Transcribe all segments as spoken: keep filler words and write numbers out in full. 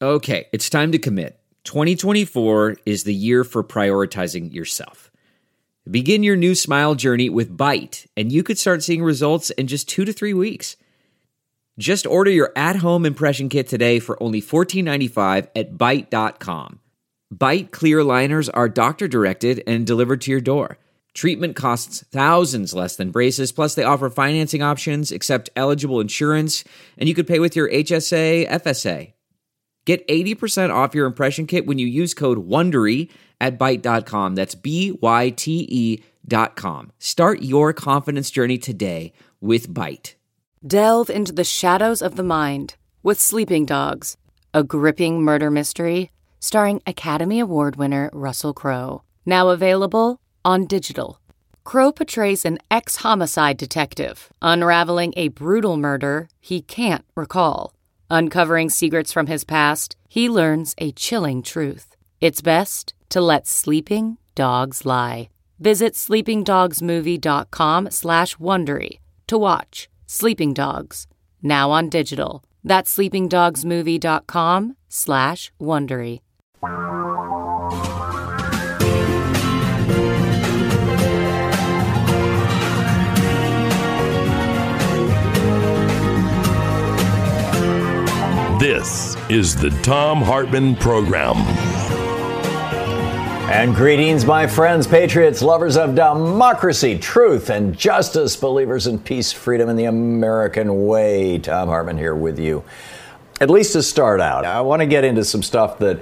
Okay, it's time to commit. twenty twenty-four is the year for prioritizing yourself. Begin your new smile journey with Byte, and you could start seeing results in just two to three weeks. Just order your at-home impression kit today for only fourteen ninety-five at byte dot com. Byte clear aligners are doctor-directed and delivered to your door. Treatment costs thousands less than braces, plus they offer financing options, accept eligible insurance, and you could pay with your H S A, F S A. Get eighty percent off your impression kit when you use code WONDERY at byte dot com. That's B Y T E dot com. Start your confidence journey today with Byte. Delve into the shadows of the mind with Sleeping Dogs, a gripping murder mystery starring Academy Award winner Russell Crowe. Now available on digital. Crowe portrays an ex-homicide detective unraveling a brutal murder he can't recall. Uncovering secrets from his past, he learns a chilling truth. It's best to let sleeping dogs lie. Visit sleepingdogsmovie.com slash Wondery to watch Sleeping Dogs, now on digital. That's sleepingdogsmovie.com slash Wondery. This is the Thom Hartmann Program. And greetings, my friends, patriots, lovers of democracy, truth, and justice, believers in peace, freedom, and the American way. Thom Hartmann here with you. At least to start out, I want to get into some stuff that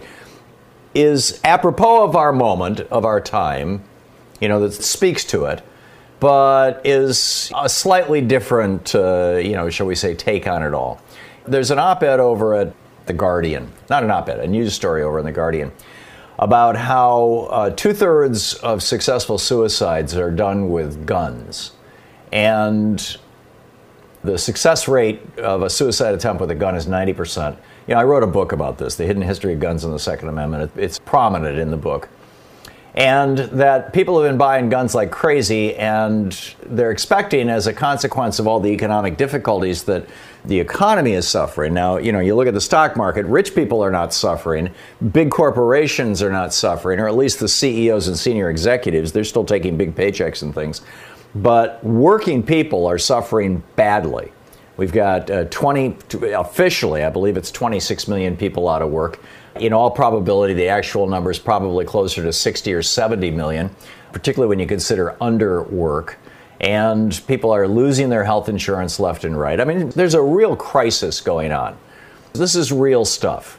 is apropos of our moment, of our time, you know, that speaks to it, but is a slightly different, uh, you know, shall we say, take on it all. There's an op-ed over at The Guardian, not an op-ed, a news story over in The Guardian, about how uh, two-thirds of successful suicides are done with guns. And the success rate of a suicide attempt with a gun is ninety percent. You know, I wrote a book about this, The Hidden History of Guns and the Second Amendment. It's prominent in the book. And that people have been buying guns like crazy, and they're expecting, as a consequence of all the economic difficulties that the economy is suffering. Now, you know, you look at the stock market, rich people are not suffering, big corporations are not suffering, or at least the C E Os and senior executives, they're still taking big paychecks and things. But working people are suffering badly. We've got uh, twenty, officially, I believe it's twenty-six million people out of work. In all probability, the actual number is probably closer to sixty or seventy million, particularly when you consider underwork. And people are losing their health insurance left and right. I mean, there's a real crisis going on. This is real stuff.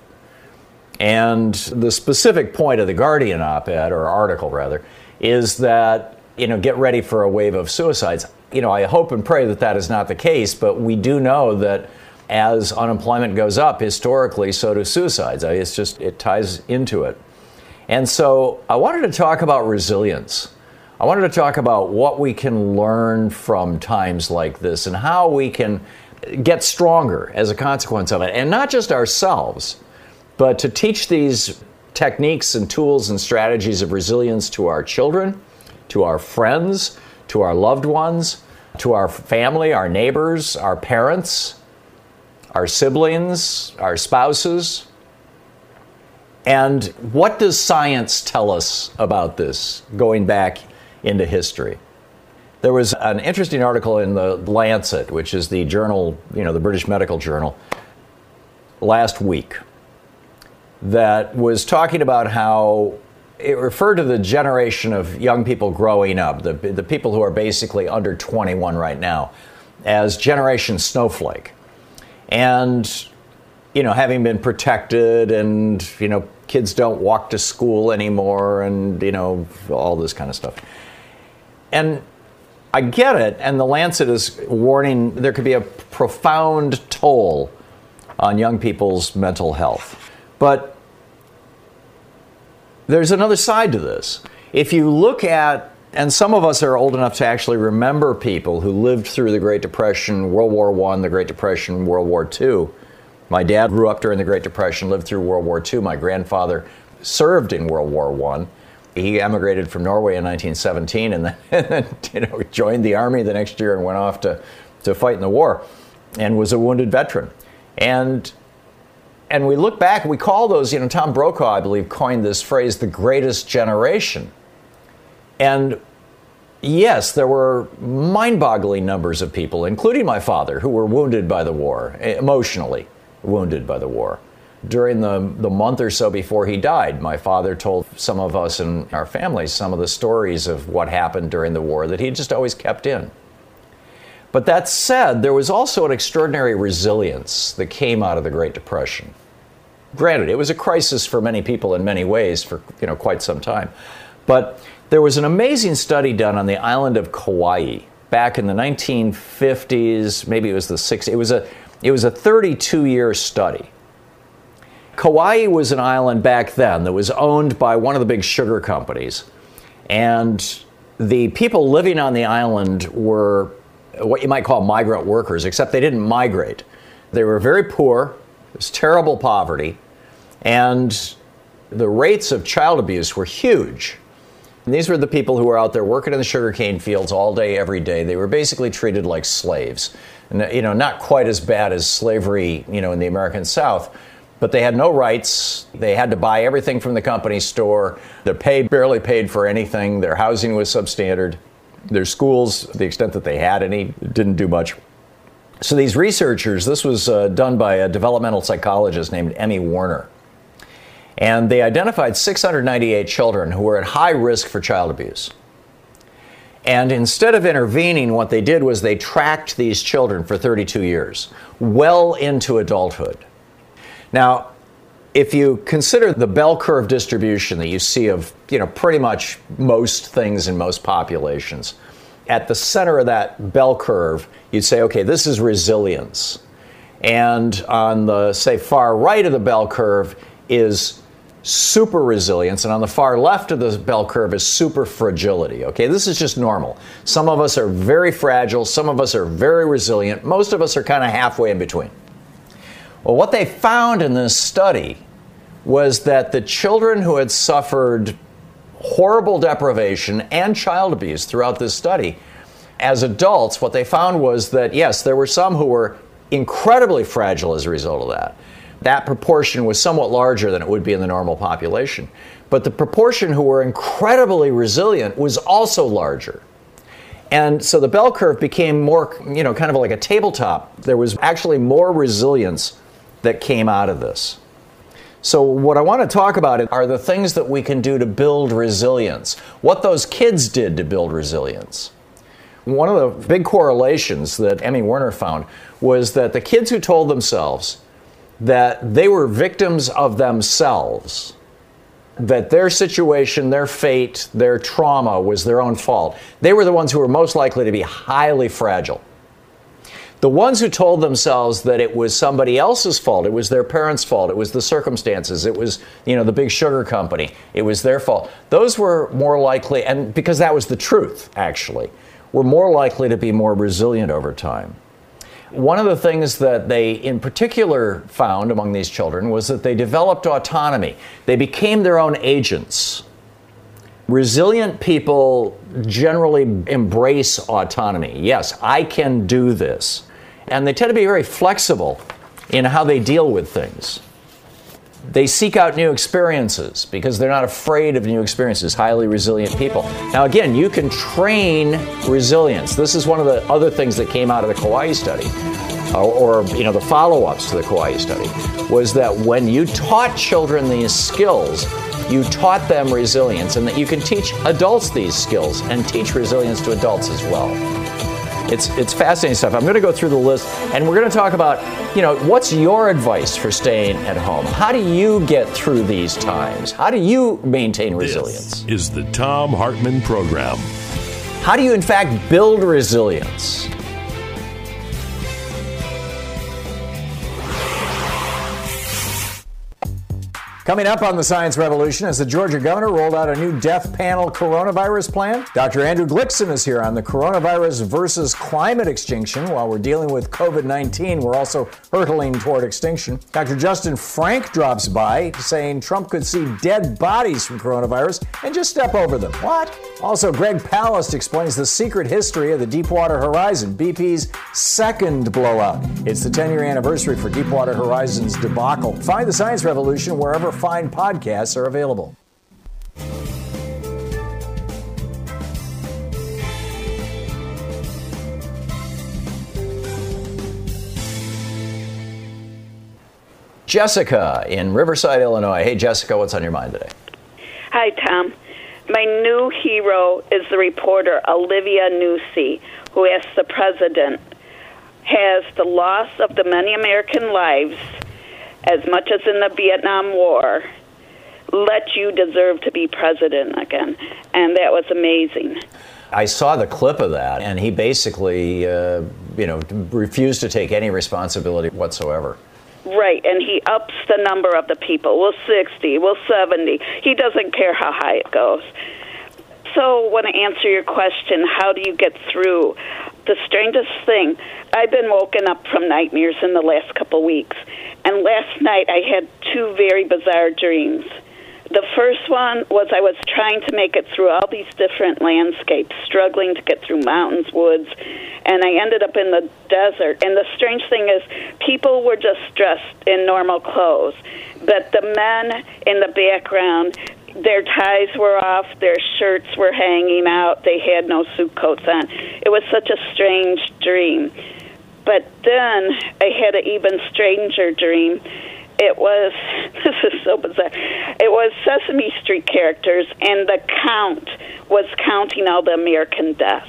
And the specific point of the Guardian op-ed, or article rather, is that, you know, get ready for a wave of suicides. You know, I hope and pray that that is not the case, but we do know that as unemployment goes up, historically, so do suicides. It's just, it ties into it. And so I wanted to talk about resilience. I wanted to talk about what we can learn from times like this and how we can get stronger as a consequence of it. And not just ourselves, but to teach these techniques and tools and strategies of resilience to our children, to our friends, to our loved ones, to our family, our neighbors, our parents, our siblings, our spouses. And what does science tell us about this, going back into history? There was an interesting article in the Lancet, which is the journal, you know, the British medical journal, last week, that was talking about how it referred to the generation of young people growing up, the, the people who are basically under twenty-one right now, as Generation Snowflake. And, you know, having been protected, and, you know, kids don't walk to school anymore, and, you know, all this kind of stuff. And I get it, and the Lancet is warning there could be a profound toll on young people's mental health. But there's another side to this. If you look at, and some of us are old enough to actually remember people who lived through the Great Depression, World War One, the Great Depression, World War Two. My dad grew up during the Great Depression, lived through World War Two. My grandfather served in World War One. He emigrated from Norway in nineteen seventeen, and then, and then you know, joined the army the next year and went off to, to fight in the war, and was a wounded veteran. And and we look back, we call those, you know, Tom Brokaw, I believe, coined this phrase, the greatest generation. And yes, there were mind-boggling numbers of people, including my father, who were wounded by the war, emotionally wounded by the war. During the, the month or so before he died, my father told some of us in our family some of the stories of what happened during the war that he just always kept in. But that said, there was also an extraordinary resilience that came out of the Great Depression. Granted, it was a crisis for many people in many ways for, you know, quite some time. But there was an amazing study done on the island of Kauai back in the nineteen fifties, maybe it was the sixties. It was a, it was a thirty-two year study. Kauai was an island back then that was owned by one of the big sugar companies. And the people living on the island were what you might call migrant workers, except they didn't migrate. They were very poor. It was terrible poverty. And the rates of child abuse were huge. And these were the people who were out there working in the sugarcane fields all day, every day. They were basically treated like slaves. And, you know, not quite as bad as slavery, you know, in the American South, but they had no rights. They had to buy everything from the company store. Their pay barely paid for anything. Their housing was substandard. Their schools, to the extent that they had any, didn't do much. So these researchers, this was uh, done by a developmental psychologist named Emmy Warner. And they identified six hundred ninety-eight children who were at high risk for child abuse. And instead of intervening, what they did was they tracked these children for thirty-two years, well into adulthood. Now, if you consider the bell curve distribution that you see of, you know, pretty much most things in most populations, at the center of that bell curve, you'd say, okay, this is resilience. And on the, say, far right of the bell curve is super resilience, and on the far left of the bell curve is super fragility. Okay, this is just normal. Some of us are very fragile, some of us are very resilient, most of us are kind of halfway in between. Well, what they found in this study was that the children who had suffered horrible deprivation and child abuse throughout this study, as adults, what they found was that, yes, there were some who were incredibly fragile as a result of that. That proportion was somewhat larger than it would be in the normal population. But the proportion who were incredibly resilient was also larger. And so the bell curve became more, you know, kind of like a tabletop. There was actually more resilience that came out of this. So what I want to talk about are the things that we can do to build resilience, what those kids did to build resilience. One of the big correlations that Emmy Warner found was that the kids who told themselves that they were victims of themselves, that their situation, their fate, their trauma was their own fault, they were the ones who were most likely to be highly fragile. The ones who told themselves that it was somebody else's fault, it was their parents' fault, it was the circumstances, it was, you know, the big sugar company, it was their fault, those were more likely, and because that was the truth, actually, were more likely to be more resilient over time. One of the things that they in particular found among these children was that they developed autonomy. They became their own agents. Resilient people generally embrace autonomy. Yes, I can do this. And they tend to be very flexible in how they deal with things. They seek out new experiences because they're not afraid of new experiences, highly resilient people. Now, again, you can train resilience. This is one of the other things that came out of the Kauai study, or, or you know, the follow-ups to the Kauai study, was that when you taught children these skills, you taught them resilience, and that you can teach adults these skills and teach resilience to adults as well. It's it's fascinating stuff. I'm going to go through the list, and we're going to talk about, you know, what's your advice for staying at home? How do you get through these times? How do you maintain resilience? This is the Thom Hartmann Program. How do you, in fact, build resilience? Coming up on the Science Revolution, as the Georgia governor rolled out a new death panel coronavirus plan, Doctor Andrew Glickson is here on the coronavirus versus climate extinction. While we're dealing with covid nineteen, we're also hurtling toward extinction. Doctor Justin Frank drops by saying Trump could see dead bodies from coronavirus and just step over them. What? Also, Greg Palast explains the secret history of the Deepwater Horizon, B P's second blowout. It's the ten-year anniversary for Deepwater Horizon's debacle. Find the Science Revolution wherever fine podcasts are available. Jessica in Riverside, Illinois. Hey, Jessica, what's on your mind today? Hi, Tom. My new hero is the reporter Olivia Nuzzi, who asks the president, has the loss of the many American lives, as much as in the Vietnam War, let you deserve to be president again? And that was amazing. I saw the clip of that, and he basically, uh, you know, refused to take any responsibility whatsoever. Right, and he ups the number of the people. Well, sixty, well, seventy. He doesn't care how high it goes. So, I want to answer your question, how do you get through? The strangest thing, I've been woken up from nightmares in the last couple weeks, and last night I had two very bizarre dreams. The first one was I was trying to make it through all these different landscapes, struggling to get through mountains, woods, and I ended up in the desert. And the strange thing is, people were just dressed in normal clothes, but the men in the background, their ties were off, their shirts were hanging out, they had no suit coats on. It was such a strange dream. But then I had an even stranger dream. It was, this is so bizarre, it was Sesame Street characters, and the count was counting all the American deaths.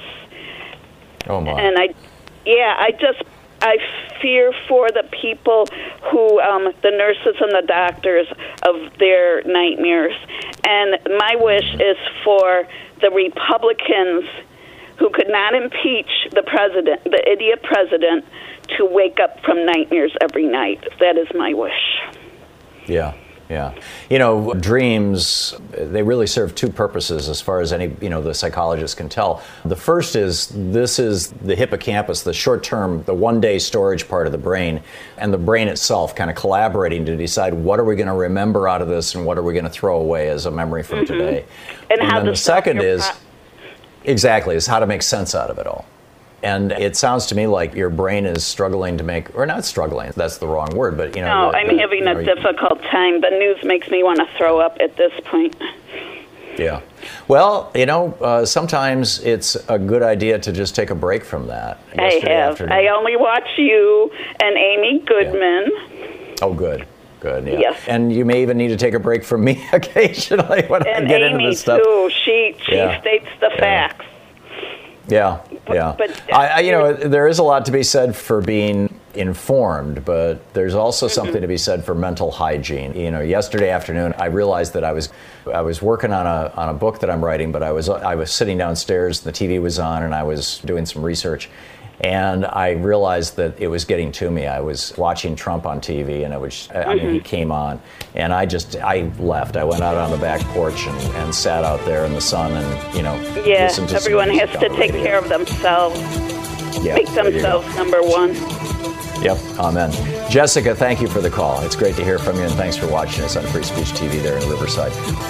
Oh, my. And I, yeah, I just, I fear for the people who, um, the nurses and the doctors of their nightmares. And my wish is for the Republicans who could not impeach the president, the idiot president, to wake up from nightmares every night. That is my wish. Yeah, yeah. You know, dreams, they really serve two purposes as far as any, you know, the psychologists can tell. The first is this is the hippocampus, the short-term, the one-day storage part of the brain, and the brain itself kind of collaborating to decide what are we going to remember out of this and what are we going to throw away as a memory from mm-hmm. today. And, and how then the second is, pro- exactly, is how to make sense out of it all. And it sounds to me like your brain is struggling to make, or not struggling, that's the wrong word, but, you know. No, the, I'm the, having you know, a difficult time. The news makes me want to throw up at this point. Yeah. Well, you know, uh, sometimes it's a good idea to just take a break from that. I have. Afternoon. I only watch you and Amy Goodman. Yeah. Oh, good. Good, yeah. Yes. And you may even need to take a break from me occasionally when and I get Amy into this stuff. too. She, she yeah. states the yeah. facts. Yeah, yeah. But, but I, I, you know, there is a lot to be said for being informed, but there's also mm-hmm. something to be said for mental hygiene. You know, yesterday afternoon, I realized that I was, I was working on a on a book that I'm writing, but I was I was sitting downstairs, the T V was on, and I was doing some research. And I realized that it was getting to me. I was watching Trump on T V, and it was, I mm-hmm. mean, he came on, and I just, I left. I went out on the back porch and, and sat out there in the sun and, you know, yeah, listened to everyone has to take radio. care of themselves. Yeah, Make themselves number one. Yep, amen. Jessica, thank you for the call. It's great to hear from you, and thanks for watching us on Free Speech T V there in Riverside.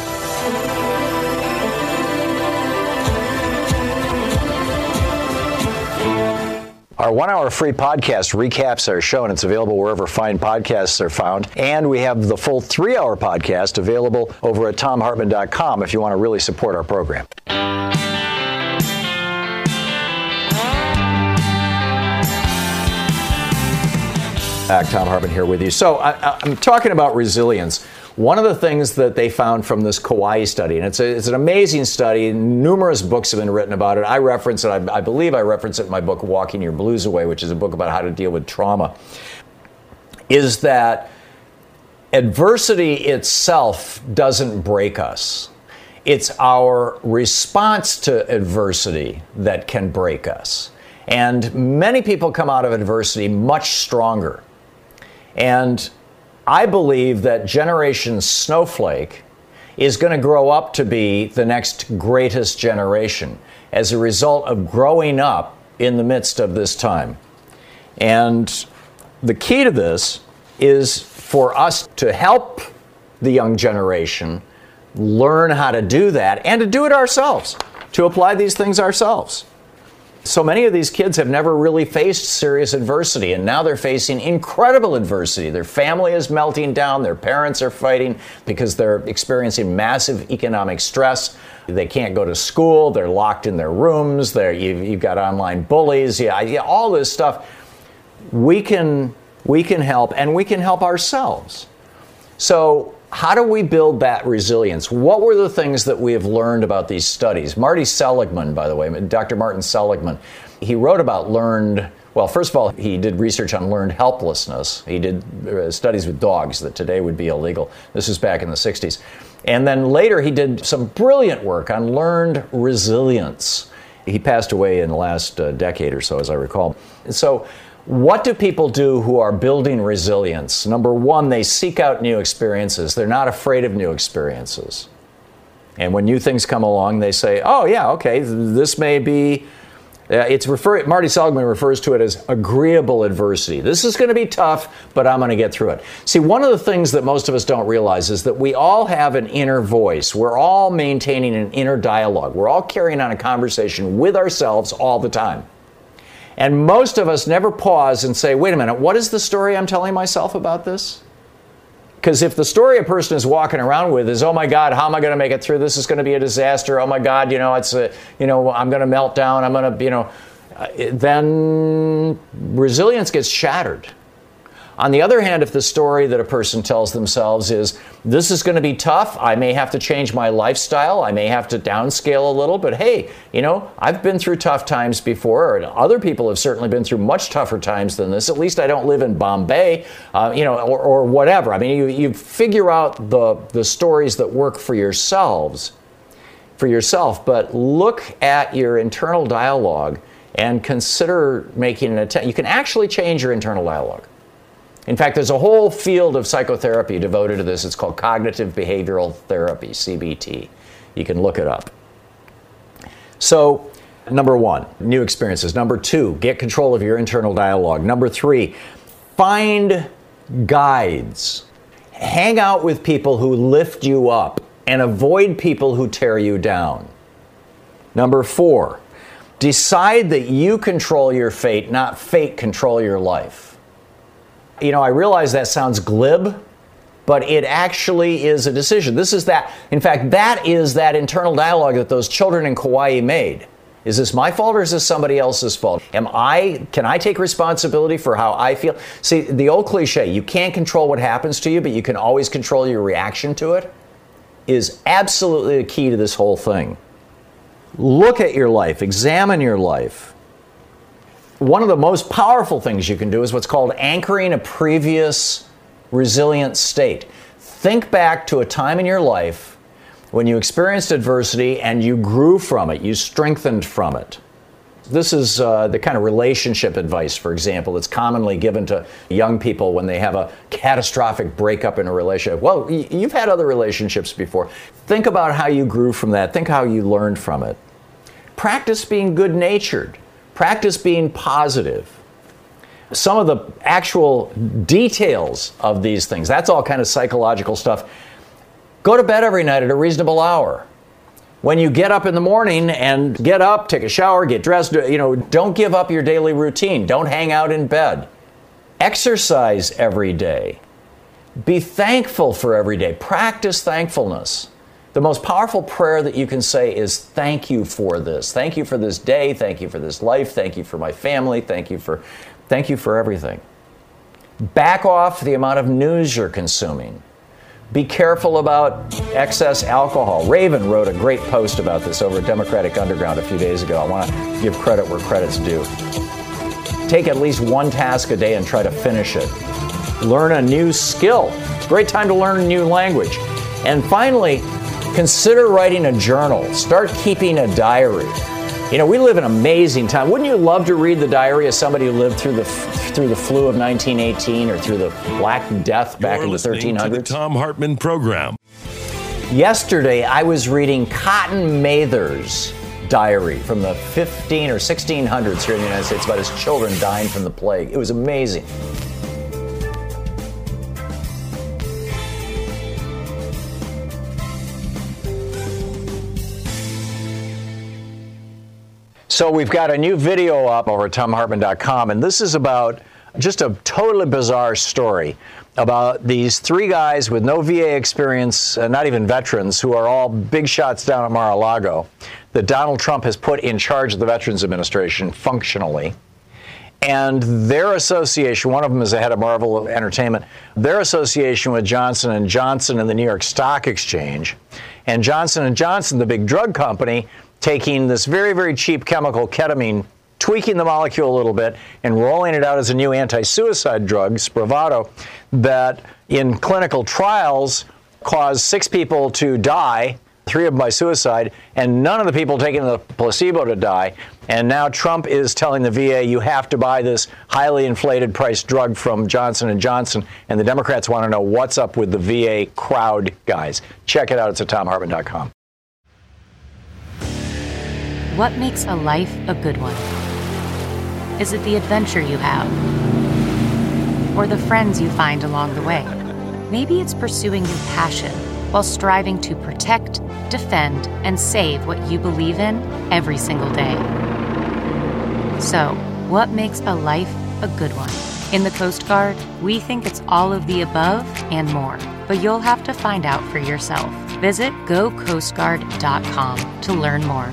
Our one-hour free podcast recaps our show, and it's available wherever fine podcasts are found. And we have the full three-hour podcast available over at tom hartman dot com if you want to really support our program. Back, Thom Hartmann here with you. So I, I'm talking about resilience. One of the things that they found from this Kauai study, and it's, a, it's an amazing study, numerous books have been written about it. I reference it, I, I believe I reference it in my book, Walking Your Blues Away, which is a book about how to deal with trauma, is that adversity itself doesn't break us. It's our response to adversity that can break us. And many people come out of adversity much stronger. And I believe that Generation Snowflake is going to grow up to be the next greatest generation as a result of growing up in the midst of this time. And the key to this is for us to help the young generation learn how to do that and to do it ourselves, to apply these things ourselves. So many of these kids have never really faced serious adversity, and now they're facing incredible adversity. Their family is melting down, their parents are fighting because they're experiencing massive economic stress. They can't go to school, they're locked in their rooms, they're, you've, you've got online bullies, yeah, yeah, all this stuff. We can, we can help, and we can help ourselves. So how do we build that resilience? What were the things that we have learned about these studies? Marty Seligman, by the way, Doctor Martin Seligman, he wrote about learned, well, first of all, he did research on learned helplessness. He did uh, studies with dogs that today would be illegal. This was back in the sixties. And then later he did some brilliant work on learned resilience. He passed away in the last uh, decade or so, as I recall. So what do people do who are building resilience? Number one, they seek out new experiences. They're not afraid of new experiences. And when new things come along, they say, oh, yeah, okay, this may be, uh, it's refer- Marty Seligman refers to it as agreeable adversity. This is going to be tough, but I'm going to get through it. See, one of the things that most of us don't realize is that we all have an inner voice. We're all maintaining an inner dialogue. We're all carrying on a conversation with ourselves all the time. And most of us never pause and say, wait a minute, what is the story I'm telling myself about this? Because if the story a person is walking around with is, oh my God, how am I going to make it through? This is going to be a disaster. Oh my God, you know, it's a, you know, I'm going to melt down. I'm going to, you know, uh, then resilience gets shattered. On the other hand, if the story that a person tells themselves is, this is going to be tough, I may have to change my lifestyle, I may have to downscale a little, but hey, you know, I've been through tough times before, and other people have certainly been through much tougher times than this. At least I don't live in Bombay, uh, you know, or, or whatever. I mean, you, you figure out the, the stories that work for yourselves, for yourself, but look at your internal dialogue and consider making an attempt. You can actually change your internal dialogue. In fact, there's a whole field of psychotherapy devoted to this. It's called cognitive behavioral therapy, C B T. You can look it up. So, number one, new experiences. Number two, get control of your internal dialogue. Number three, find guides. Hang out with people who lift you up and avoid people who tear you down. Number four, decide that you control your fate, not fate control your life. You know, I realize that sounds glib, but it actually is a decision. This is that, in fact, that is that internal dialogue that those children in Kauai made. Is this my fault or is this somebody else's fault? Am I, can I take responsibility for how I feel? See, the old cliche, you can't control what happens to you, but you can always control your reaction to it, is absolutely the key to this whole thing. Look at your life, examine your life. One of the most powerful things you can do is what's called anchoring a previous resilient state. Think back to a time in your life when you experienced adversity and you grew from it, you strengthened from it. This is uh, the kind of relationship advice, for example, that's commonly given to young people when they have a catastrophic breakup in a relationship. Well, y- you've had other relationships before. Think about how you grew from that. Think how you learned from it. Practice being good-natured. Practice being positive. Some of the actual details of these things, that's all kind of psychological stuff. Go to bed every night at a reasonable hour. When you get up in the morning and get up, take a shower, get dressed, you know, don't give up your daily routine. Don't hang out in bed. Exercise every day. Be thankful for every day. Practice thankfulness. The most powerful prayer that you can say is thank you for this. Thank you for this day. Thank you for this life. Thank you for my family. Thank you for, thank you for everything. Back off the amount of news you're consuming. Be careful about excess alcohol. Raven wrote a great post about this over at Democratic Underground a few days ago. I want to give credit where credit's due. Take at least one task a day and try to finish it. Learn a new skill. It's a great time to learn a new language. And finally, consider writing a journal. Start keeping a diary. You know, we live in an amazing time. Wouldn't you love to read the diary of somebody who lived through the through the flu of nineteen eighteen or through the Black Death back You're in the listening thirteen hundreds? To the Thom Hartmann Program. Yesterday, I was reading Cotton Mather's diary from the fifteen or sixteen hundreds here in the United States about his children dying from the plague. It was amazing. So we've got a new video up over at Thom Hartmann dot com, and this is about just a totally bizarre story about these three guys with no V A experience, uh, not even veterans, who are all big shots down at Mar-a-Lago that Donald Trump has put in charge of the Veterans Administration functionally. And their association, one of them is the head of Marvel Entertainment, their association with Johnson and Johnson and the New York Stock Exchange, and Johnson and Johnson, the big drug company, taking this very, very cheap chemical, ketamine, tweaking the molecule a little bit, and rolling it out as a new anti-suicide drug, Spravato, that in clinical trials caused six people to die, three of them by suicide, and none of the people taking the placebo to die. And now Trump is telling the V A, you have to buy this highly inflated price drug from Johnson and Johnson, and the Democrats want to know what's up with the V A crowd guys. Check it out. It's at Thom Hartmann dot com. What makes a life a good one? Is it the adventure you have? Or the friends you find along the way? Maybe it's pursuing your passion while striving to protect, defend, and save what you believe in every single day. So, what makes a life a good one? In the Coast Guard, we think it's all of the above and more, but you'll have to find out for yourself. Visit go coast guard dot com to learn more.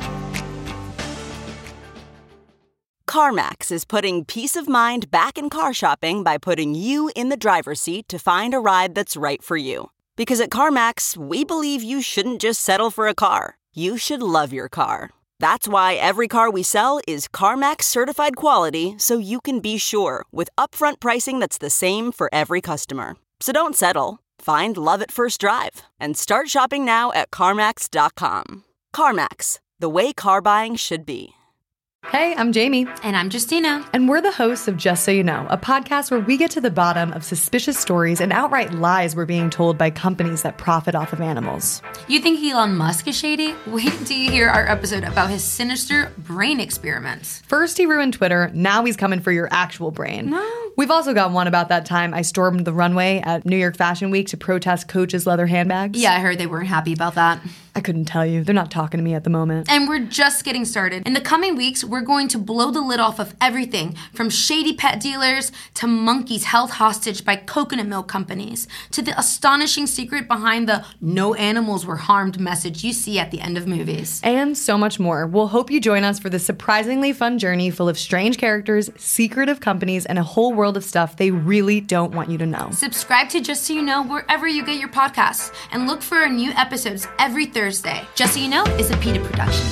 CarMax is putting peace of mind back in car shopping by putting you in the driver's seat to find a ride that's right for you. Because at CarMax, we believe you shouldn't just settle for a car. You should love your car. That's why every car we sell is CarMax certified quality, so you can be sure with upfront pricing that's the same for every customer. So don't settle. Find love at first drive and start shopping now at CarMax dot com. CarMax, the way car buying should be. Hey, I'm Jamie. And I'm Justina. And we're the hosts of Just So You Know, a podcast where we get to the bottom of suspicious stories and outright lies we're being told by companies that profit off of animals. You think Elon Musk is shady? Wait till you hear our episode about his sinister brain experiments. First he ruined Twitter, now he's coming for your actual brain. No. We've also got one about that time I stormed the runway at New York Fashion Week to protest Coach's leather handbags. Yeah, I heard they weren't happy about that. I couldn't tell you. They're not talking to me at the moment. And we're just getting started. In the coming weeks, we're going to blow the lid off of everything from shady pet dealers to monkeys held hostage by coconut milk companies to the astonishing secret behind the no animals were harmed message you see at the end of movies. And so much more. We'll hope you join us for this surprisingly fun journey full of strange characters, secretive companies, and a whole world of stuff they really don't want you to know. Subscribe to Just So You Know wherever you get your podcasts and look for our new episodes every Thursday. Just So You Know is a PETA production.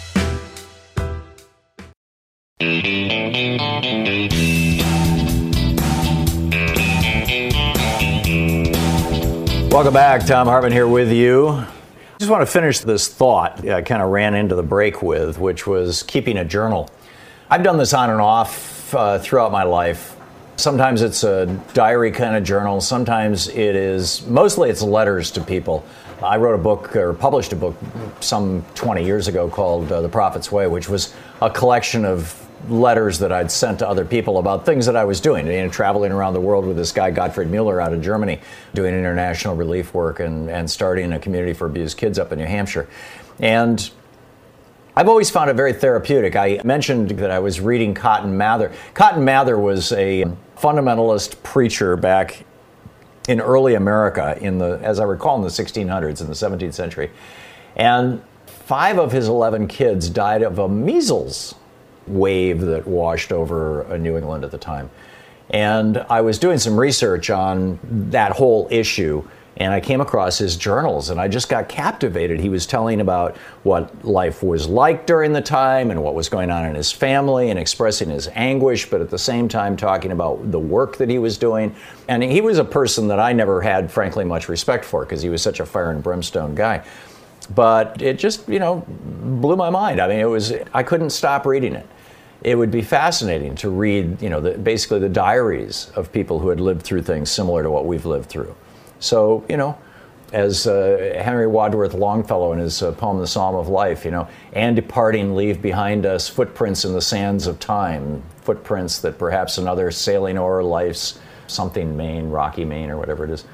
Welcome back. Thom Hartmann here with you. I just want to finish this thought I kind of ran into the break with, which was keeping a journal. I've done this on and off uh, throughout my life. Sometimes it's a diary kind of journal. Sometimes it is, mostly it's letters to people. I wrote a book, or published a book some twenty years ago called uh, The Prophet's Way, which was a collection of letters that I'd sent to other people about things that I was doing, you know, traveling around the world with this guy, Gottfried Mueller, out of Germany, doing international relief work and, and starting a community for abused kids up in New Hampshire. And I've always found it very therapeutic. I mentioned that I was reading Cotton Mather. Cotton Mather was a fundamentalist preacher back in early America, in the, as I recall, in the sixteen hundreds, in the seventeenth century. And five of his eleven kids died of a measles wave that washed over New England at the time. And I was doing some research on that whole issue, and I came across his journals, and I just got captivated. He was telling about what life was like during the time and what was going on in his family and expressing his anguish, but at the same time talking about the work that he was doing. And he was a person that I never had, frankly, much respect for because he was such a fire and brimstone guy. But it just, you know, blew my mind. I mean, it was, I couldn't stop reading it. It would be fascinating to read, you know, the, basically the diaries of people who had lived through things similar to what we've lived through. So, you know, as uh, Henry Wadsworth Longfellow in his uh, poem, The Psalm of Life, you know, and departing leave behind us footprints in the sands of time, footprints that perhaps another sailing o'er life's something main, rocky main, or whatever it is,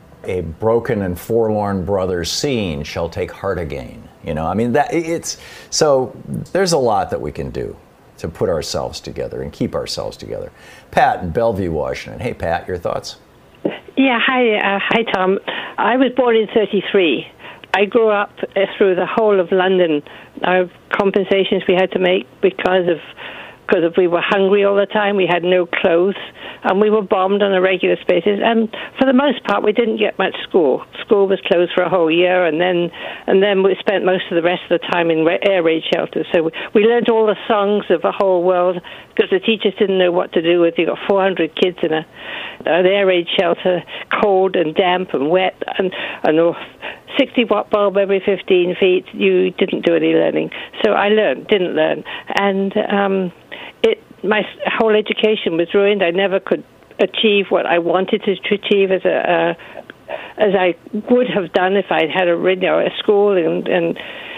a broken and forlorn brother seeing shall take heart again. You know, I mean, that it's, so there's a lot that we can do to put ourselves together and keep ourselves together. Pat in Bellevue, Washington. Hey, Pat, your thoughts? Yeah, hi, uh, hi, Tom. I was born in thirty-three. I grew up uh, through the whole of London. Our compensations we had to make because of because of we were hungry all the time. We had no clothes, and we were bombed on a regular basis. And for the most part, we didn't get much school. School was closed for a whole year, and then and then we spent most of the rest of the time in air raid shelters. So we, we learned all the songs of the whole world because the teachers didn't know what to do with. You got four hundred kids in a an air raid shelter, cold and damp and wet, and and a sixty watt bulb every fifteen feet. You didn't do any learning. So I learned, didn't learn, and um, it my whole education was ruined. I never could achieve what I wanted to, to achieve as a uh, as I would have done if I'd had a you know a school, and and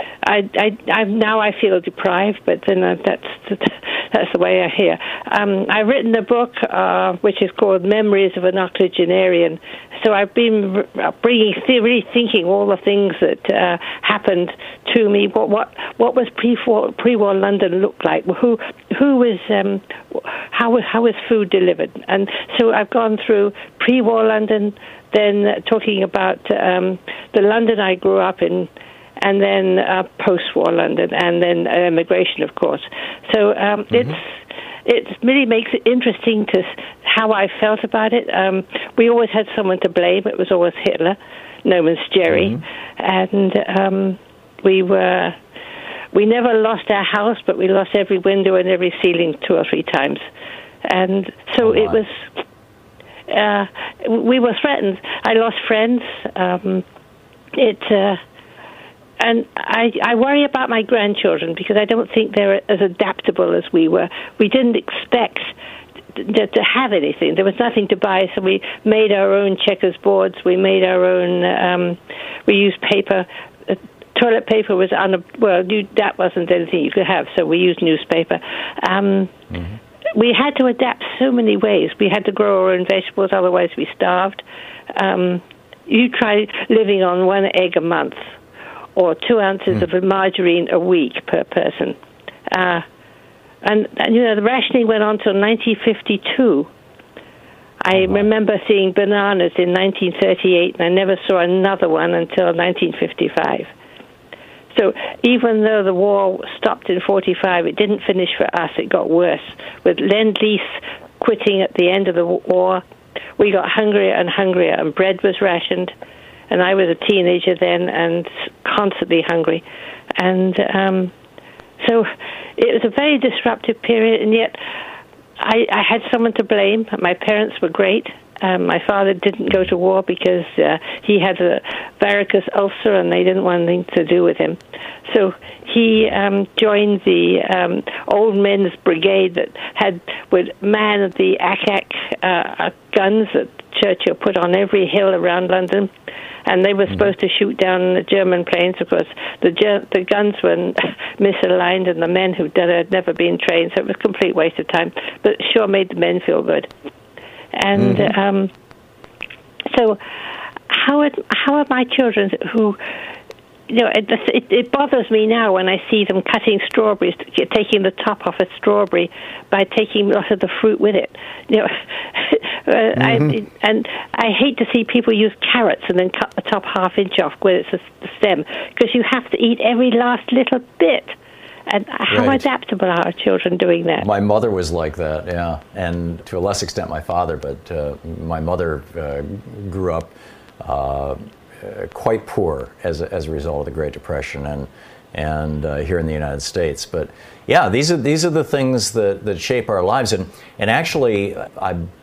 I I I'm, now I feel deprived, but then uh, that's that's the way I hear. Um, I've written a book uh, which is called Memories of an Octogenarian. So I've been bringing, really thinking all the things that uh, happened to me. What what what was pre-war pre-war London look like? Who who was um, how was how was food delivered? And so I've gone through pre-war London, then uh, talking about um, the London I grew up in, and then uh, post-war London, and then uh, immigration, of course. So um, mm-hmm. it's. It really makes it interesting to how I felt about it. Um, we always had someone to blame. It was always Hitler, no one's Jerry, mm-hmm. and um, we were we never lost our house, but we lost every window and every ceiling two or three times, and so oh, it was. Uh, we were threatened. I lost friends. Um, it. Uh, And I, I worry about my grandchildren because I don't think they're as adaptable as we were. We didn't expect to, to have anything. There was nothing to buy, so we made our own checkers boards. We made our own. Um, we used paper. Uh, toilet paper was un- well, you, that wasn't anything you could have, so we used newspaper. Um, mm-hmm. We had to adapt so many ways. We had to grow our own vegetables, otherwise we starved. Um, you try living on one egg a month, or two ounces mm. of margarine a week per person. Uh, and, and, you know, the rationing went on till nineteen fifty-two. I oh, wow. remember seeing bananas in nineteen thirty-eight, and I never saw another one until nineteen fifty-five. So even though the war stopped in forty-five, it didn't finish for us. It got worse. With Lend-Lease quitting at the end of the war, we got hungrier and hungrier, and bread was rationed. And I was a teenager then and constantly hungry. And um, so it was a very disruptive period, and yet I, I had someone to blame. My parents were great. Um, my father didn't go to war because uh, he had a varicose ulcer and they didn't want anything to do with him. So he um, joined the um, old men's brigade that had would man the A C A C uh, guns that Churchill put on every hill around London. And they were supposed to shoot down the German planes. Of course, the ger- the guns were misaligned, and the men who did it had never been trained, so it was a complete waste of time. But it sure made the men feel good. And mm-hmm. um, so, how are, how are my children who... You know, it, it, it bothers me now when I see them cutting strawberries, taking the top off a strawberry by taking a lot of the fruit with it. You know, mm-hmm. I, and I hate to see people use carrots and then cut the top half inch off where it's a stem, because you have to eat every last little bit. And how right. adaptable are our children doing that? My mother was like that, yeah, and to a less extent my father, but uh, my mother uh, grew up Uh, Uh, quite poor as a, as a result of the Great Depression and and uh, here in the United States. But yeah, these are these are the things that, that shape our lives. And and actually, I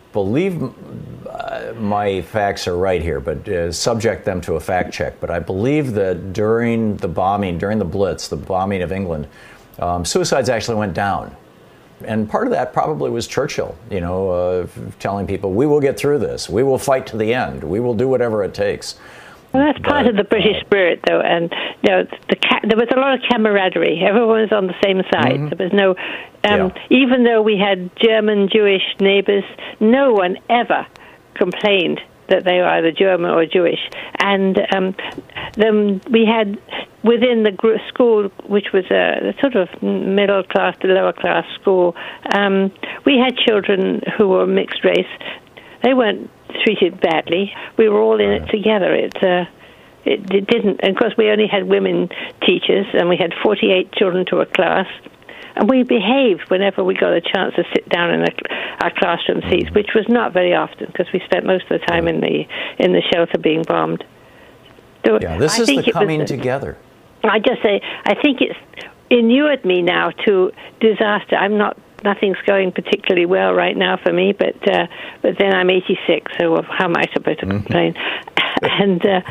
believe uh, my facts are right here, but uh, subject them to a fact check. But I believe that during the bombing, during the Blitz, the bombing of England, um, suicides actually went down. And part of that probably was Churchill, you know, uh, telling people, we will get through this. We will fight to the end. We will do whatever it takes. Well, that's part but, of the British uh, spirit, though, and you know, the ca- there was a lot of camaraderie. Everyone was on the same side. Mm-hmm. There was no, um, yeah. even though we had German Jewish neighbors, no one ever complained that they were either German or Jewish. And um, then we had within the gr- school, which was a, a sort of middle class to lower class school, um, we had children who were mixed race. They weren't treated badly. We were all in it together. It, uh, it, it didn't, and of course we only had women teachers, and we had forty-eight children to a class, and we behaved whenever we got a chance to sit down in a, our classroom seats, which was not very often because we spent most of the time in the in the shelter being bombed. So yeah, this I is think the coming was, together. I just say, I think it's inured me now to disaster. I'm not. Nothing's going particularly well right now for me, but uh, but then I'm eighty-six, so how am I supposed to complain? and uh,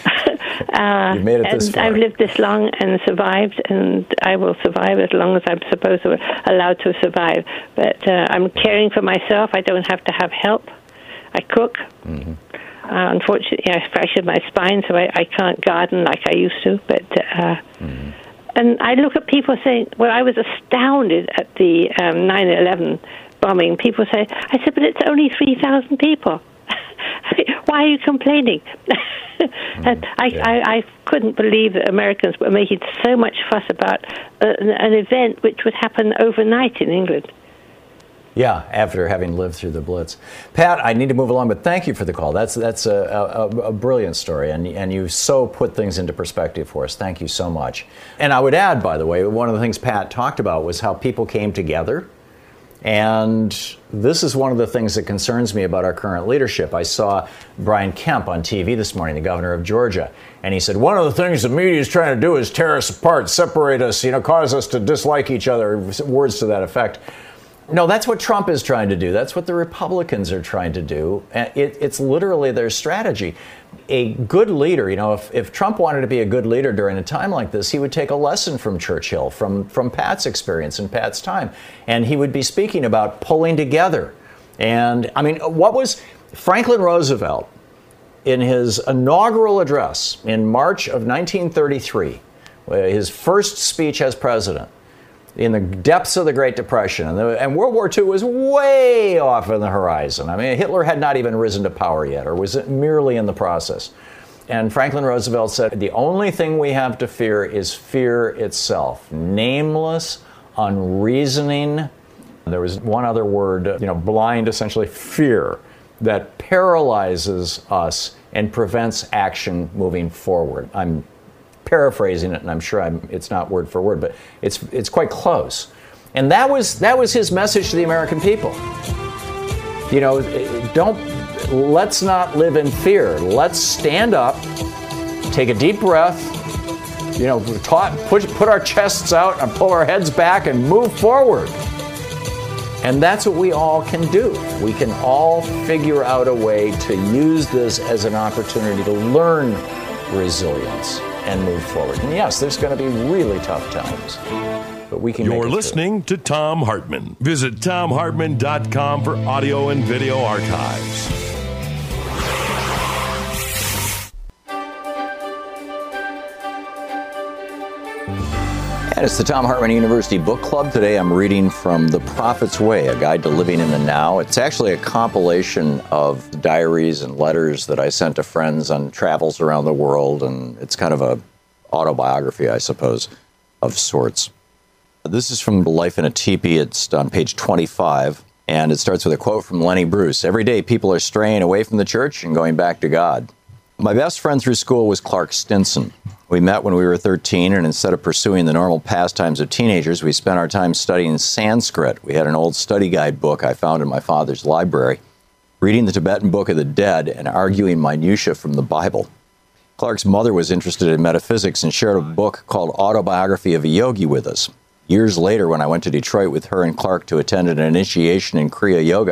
uh, you made it this and far. I've lived this long and survived, and I will survive as long as I'm supposed to, allowed to survive. But uh, I'm caring for myself. I don't have to have help. I cook. Mm-hmm. Uh, unfortunately, I fractured my spine, so I, I can't garden like I used to. But uh, mm-hmm. And I look at people saying, well, I was astounded at the um, nine eleven bombing. People say, I said, but it's only three thousand people. Why are you complaining? mm, and I, yeah. I, I couldn't believe that Americans were making so much fuss about uh, an, an event which would happen overnight in England. Yeah, after having lived through the Blitz. Pat, I need to move along, but thank you for the call. That's that's a, a, a brilliant story, and, and you so put things into perspective for us. Thank you so much. And I would add, by the way, one of the things Pat talked about was how people came together. And this is one of the things that concerns me about our current leadership. I saw Brian Kemp on T V this morning, the governor of Georgia, and he said, one of the things the media is trying to do is tear us apart, separate us, you know, cause us to dislike each other, words to that effect. No, that's what Trump is trying to do. That's what the Republicans are trying to do. It, it's literally their strategy. A good leader, you know, if, if Trump wanted to be a good leader during a time like this, he would take a lesson from Churchill, from, from Pat's experience and Pat's time. And he would be speaking about pulling together. And, I mean, what was Franklin Roosevelt, in his inaugural address in March of nineteen thirty-three, his first speech as president, in the depths of the Great Depression, and, the, and World War Two was way off on the horizon. I mean, Hitler had not even risen to power yet, or was merely in the process. And Franklin Roosevelt said, the only thing we have to fear is fear itself. Nameless, unreasoning. There was one other word, you know, blind, essentially, fear, that paralyzes us and prevents action moving forward. I'm paraphrasing it, and I'm sure I'm, it's not word for word, but it's it's quite close. And that was that was his message to the American people. You know, don't let's not live in fear. Let's stand up, take a deep breath. You know, taught, put put our chests out and pull our heads back and move forward. And that's what we all can do. We can all figure out a way to use this as an opportunity to learn resilience and move forward. And yes, there's going to be really tough times, but we can. You're listening to Thom Hartmann. Visit Thom Hartmann dot com for audio and video archives. And it's the Thom Hartmann University Book Club. Today I'm reading from The Prophet's Way, A Guide to Living in the Now. It's actually a compilation of diaries and letters that I sent to friends on travels around the world, and it's kind of a autobiography, I suppose, of sorts. This is from Life in a Teepee. It's on page twenty-five, and it starts with a quote from Lenny Bruce. Every day people are straying away from the church and going back to God. My best friend through school was Clark Stinson. We met when we were thirteen, and instead of pursuing the normal pastimes of teenagers, we spent our time studying Sanskrit. We had an old study guide book I found in my father's library, reading the Tibetan Book of the Dead and arguing minutiae from the Bible. Clark's mother was interested in metaphysics and shared a book called Autobiography of a Yogi with us. Years later, when I went to Detroit with her and Clark to attend an initiation in Kriya Yoga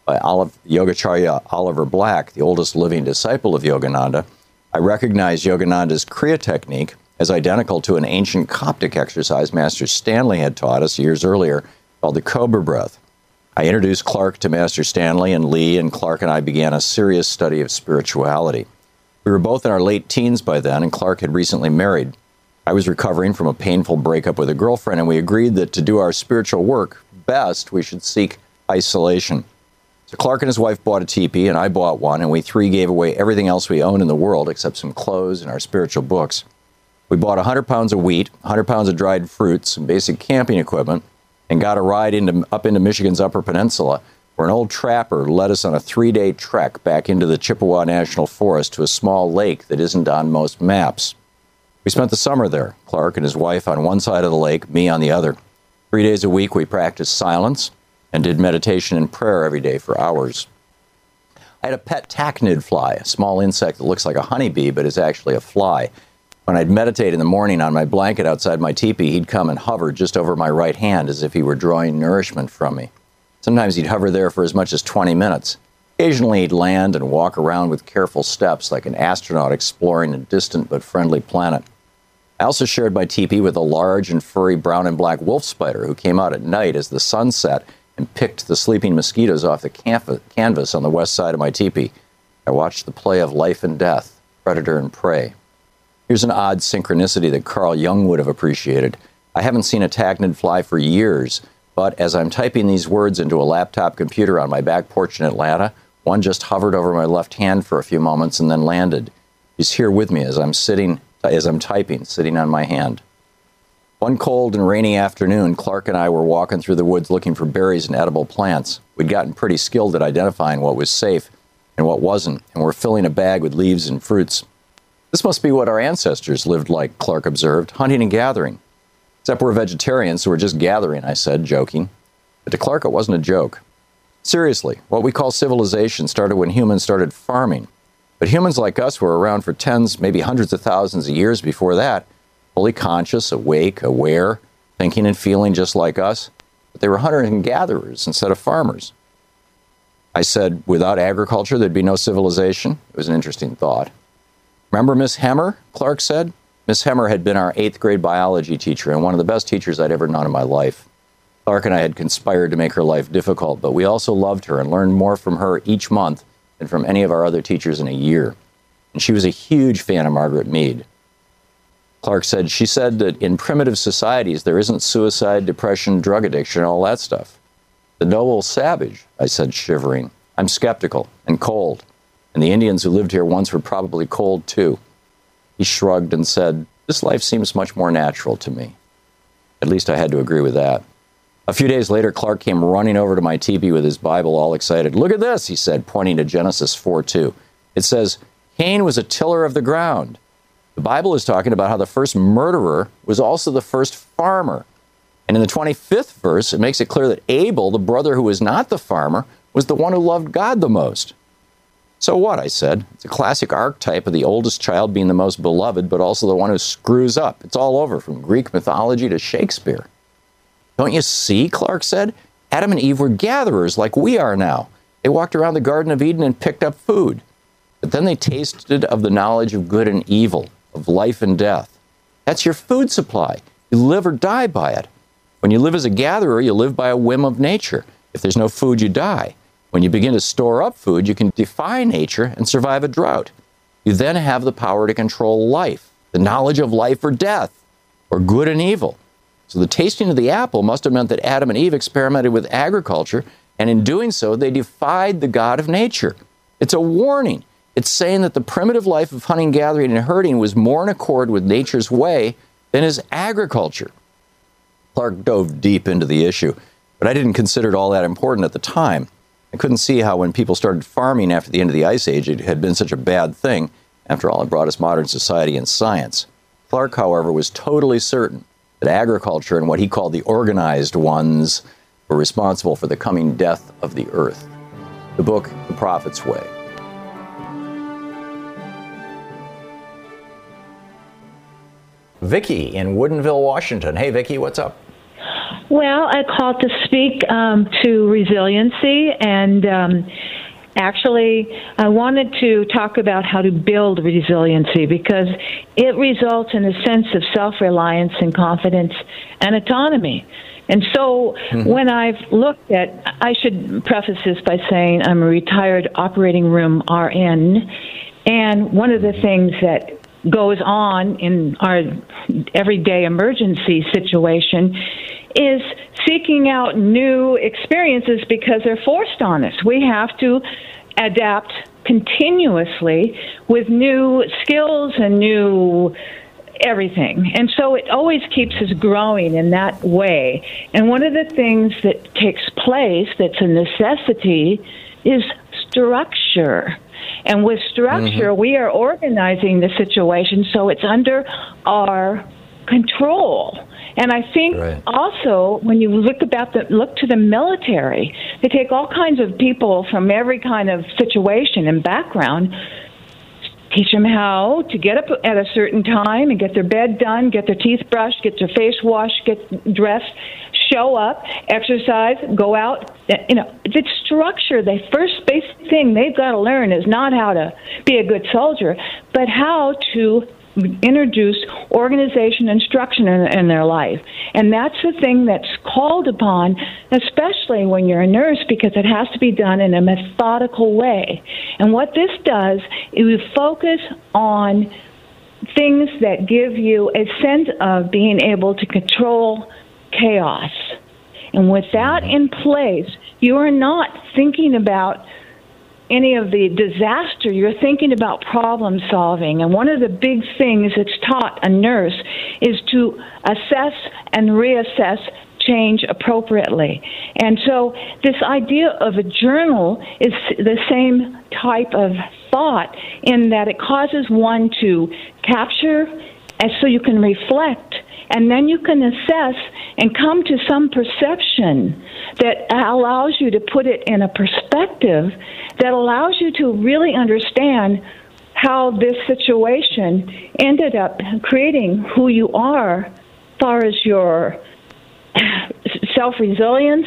by Olive, Yogacharya Oliver Black, the oldest living disciple of Yogananda, I recognized Yogananda's Kriya technique as identical to an ancient Coptic exercise Master Stanley had taught us years earlier called the Cobra Breath. I introduced Clark to Master Stanley and Lee, and Clark and I began a serious study of spirituality. We were both in our late teens by then, and Clark had recently married. I was recovering from a painful breakup with a girlfriend, and we agreed that to do our spiritual work best, we should seek isolation. So Clark and his wife bought a teepee, and I bought one, and we three gave away everything else we owned in the world except some clothes and our spiritual books. We bought one hundred pounds of wheat, one hundred pounds of dried fruits, some basic camping equipment, and got a ride into, up into Michigan's Upper Peninsula, where an old trapper led us on a three-day trek back into the Chippewa National Forest to a small lake that isn't on most maps. We spent the summer there, Clark and his wife on one side of the lake, me on the other. Three days a week we practiced silence and did meditation and prayer every day for hours. I had a pet tachinid fly, a small insect that looks like a honeybee but is actually a fly. When I'd meditate in the morning on my blanket outside my teepee, he'd come and hover just over my right hand as if he were drawing nourishment from me. Sometimes he'd hover there for as much as twenty minutes. Occasionally he'd land and walk around with careful steps like an astronaut exploring a distant but friendly planet. I also shared my teepee with a large and furry brown and black wolf spider who came out at night as the sun set and picked the sleeping mosquitoes off the canvas on the west side of my teepee. I watched the play of life and death, predator and prey. Here's an odd synchronicity that Carl Jung would have appreciated. I haven't seen a tachinid fly for years, but as I'm typing these words into a laptop computer on my back porch in Atlanta, one just hovered over my left hand for a few moments and then landed. He's here with me as I'm sitting, as I'm typing, sitting on my hand. One cold and rainy afternoon, Clark and I were walking through the woods looking for berries and edible plants. We'd gotten pretty skilled at identifying what was safe and what wasn't, and we're filling a bag with leaves and fruits. This must be what our ancestors lived like, Clark observed, hunting and gathering. Except we're vegetarians, so we're just gathering, I said, joking. But to Clark, it wasn't a joke. Seriously, what we call civilization started when humans started farming. But humans like us were around for tens, maybe hundreds of thousands of years before that, fully conscious, awake, aware, thinking and feeling just like us. But they were hunters and gatherers instead of farmers. I said, without agriculture, there'd be no civilization. It was an interesting thought. Remember Miss Hemmer? Clark said. Miss Hemmer had been our eighth grade biology teacher and one of the best teachers I'd ever known in my life. Clark and I had conspired to make her life difficult, but we also loved her and learned more from her each month than from any of our other teachers in a year. And she was a huge fan of Margaret Mead. Clark said, she said that in primitive societies there isn't suicide, depression, drug addiction, all that stuff. The noble savage, I said, shivering. I'm skeptical and cold. And the Indians who lived here once were probably cold, too. He shrugged and said, this life seems much more natural to me. At least I had to agree with that. A few days later, Clark came running over to my teepee with his Bible all excited. Look at this, he said, pointing to Genesis four two. It says, Cain was a tiller of the ground. The Bible is talking about how the first murderer was also the first farmer. And in the twenty-fifth verse, it makes it clear that Abel, the brother who was not the farmer, was the one who loved God the most. So what, I said. It's a classic archetype of the oldest child being the most beloved, but also the one who screws up. It's all over, from Greek mythology to Shakespeare. Don't you see, Clark said? Adam and Eve were gatherers like we are now. They walked around the Garden of Eden and picked up food. But then they tasted of the knowledge of good and evil, of life and death. That's your food supply. You live or die by it. When you live as a gatherer, you live by a whim of nature. If there's no food, you die. When you begin to store up food, you can defy nature and survive a drought. You then have the power to control life, the knowledge of life or death, or good and evil. So the tasting of the apple must have meant that Adam and Eve experimented with agriculture, and in doing so, they defied the God of nature. It's a warning. It's saying that the primitive life of hunting, gathering, and herding was more in accord with nature's way than is agriculture. Clark dove deep into the issue, but I didn't consider it all that important at the time. I couldn't see how when people started farming after the end of the Ice Age, it had been such a bad thing. After all, it brought us modern society and science. Clark, however, was totally certain that agriculture and what he called the organized ones were responsible for the coming death of the earth. The book, The Prophet's Way. Vicki in Woodinville, Washington. Hey, Vicki, what's up? Well, I called to speak um, to resiliency, and um, actually I wanted to talk about how to build resiliency, because it results in a sense of self-reliance and confidence and autonomy. And so mm-hmm. when I've looked at, I should preface this by saying I'm a retired operating room R N, and one of the things that goes on in our everyday emergency situation is seeking out new experiences because they're forced on us. We have to adapt continuously with new skills and new everything. And so it always keeps us growing in that way. And one of the things that takes place that's a necessity is structure. And with structure, mm-hmm. we are organizing the situation so it's under our control. And I think right. also when you look about the look to the military, they take all kinds of people from every kind of situation and background, teach them how to get up at a certain time and get their bed done, get their teeth brushed, get their face washed, get dressed, show up, exercise, go out. You know, the structure, the first basic thing they've got to learn is not how to be a good soldier, but how to introduce organization and structure in, in their life. And that's the thing that's called upon, especially when you're a nurse, because it has to be done in a methodical way. And what this does is we focus on things that give you a sense of being able to control chaos. And with that in place, you are not thinking about any of the disaster. You're thinking about problem solving. And one of the big things that's taught a nurse is to assess and reassess change appropriately. And so this idea of a journal is the same type of thought in that it causes one to capture, and so you can reflect, and then you can assess and come to some perception that allows you to put it in a perspective that allows you to really understand how this situation ended up creating who you are as far as your self-resilience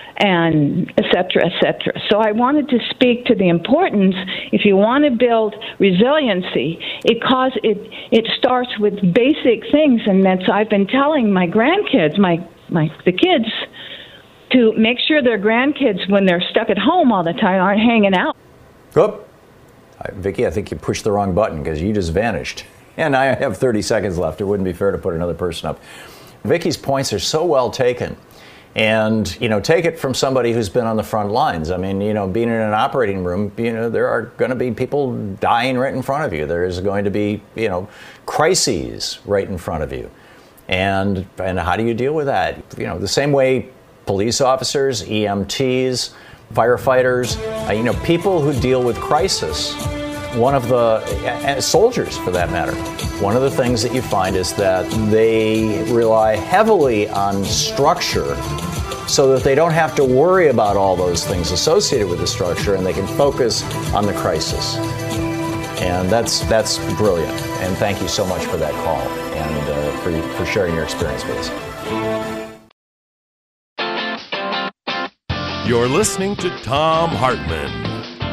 and et cetera, et cetera. So I wanted to speak to the importance, if you want to build resiliency, it cause it it starts with basic things, and that's I've been telling my grandkids, my my the kids, to make sure their grandkids, when they're stuck at home all the time, aren't hanging out. Oop. Vicki, I think you pushed the wrong button because you just vanished. And I have thirty seconds left. It wouldn't be fair to put another person up. Vicki's points are so well taken. And, you know, take it from somebody who's been on the front lines. I mean, you know, being in an operating room, you know, there are going to be people dying right in front of you. There is going to be, you know, crises right in front of you. And and how do you deal with that? You know, the same way police officers, E M Ts, firefighters, uh, you know, people who deal with crisis, one of the, uh, soldiers for that matter, one of the things that you find is that they rely heavily on structure so that they don't have to worry about all those things associated with the structure, and they can focus on the crisis. And that's that's brilliant. And thank you so much for that call and uh, for, for sharing your experience with us. You're listening to Thom Hartmann.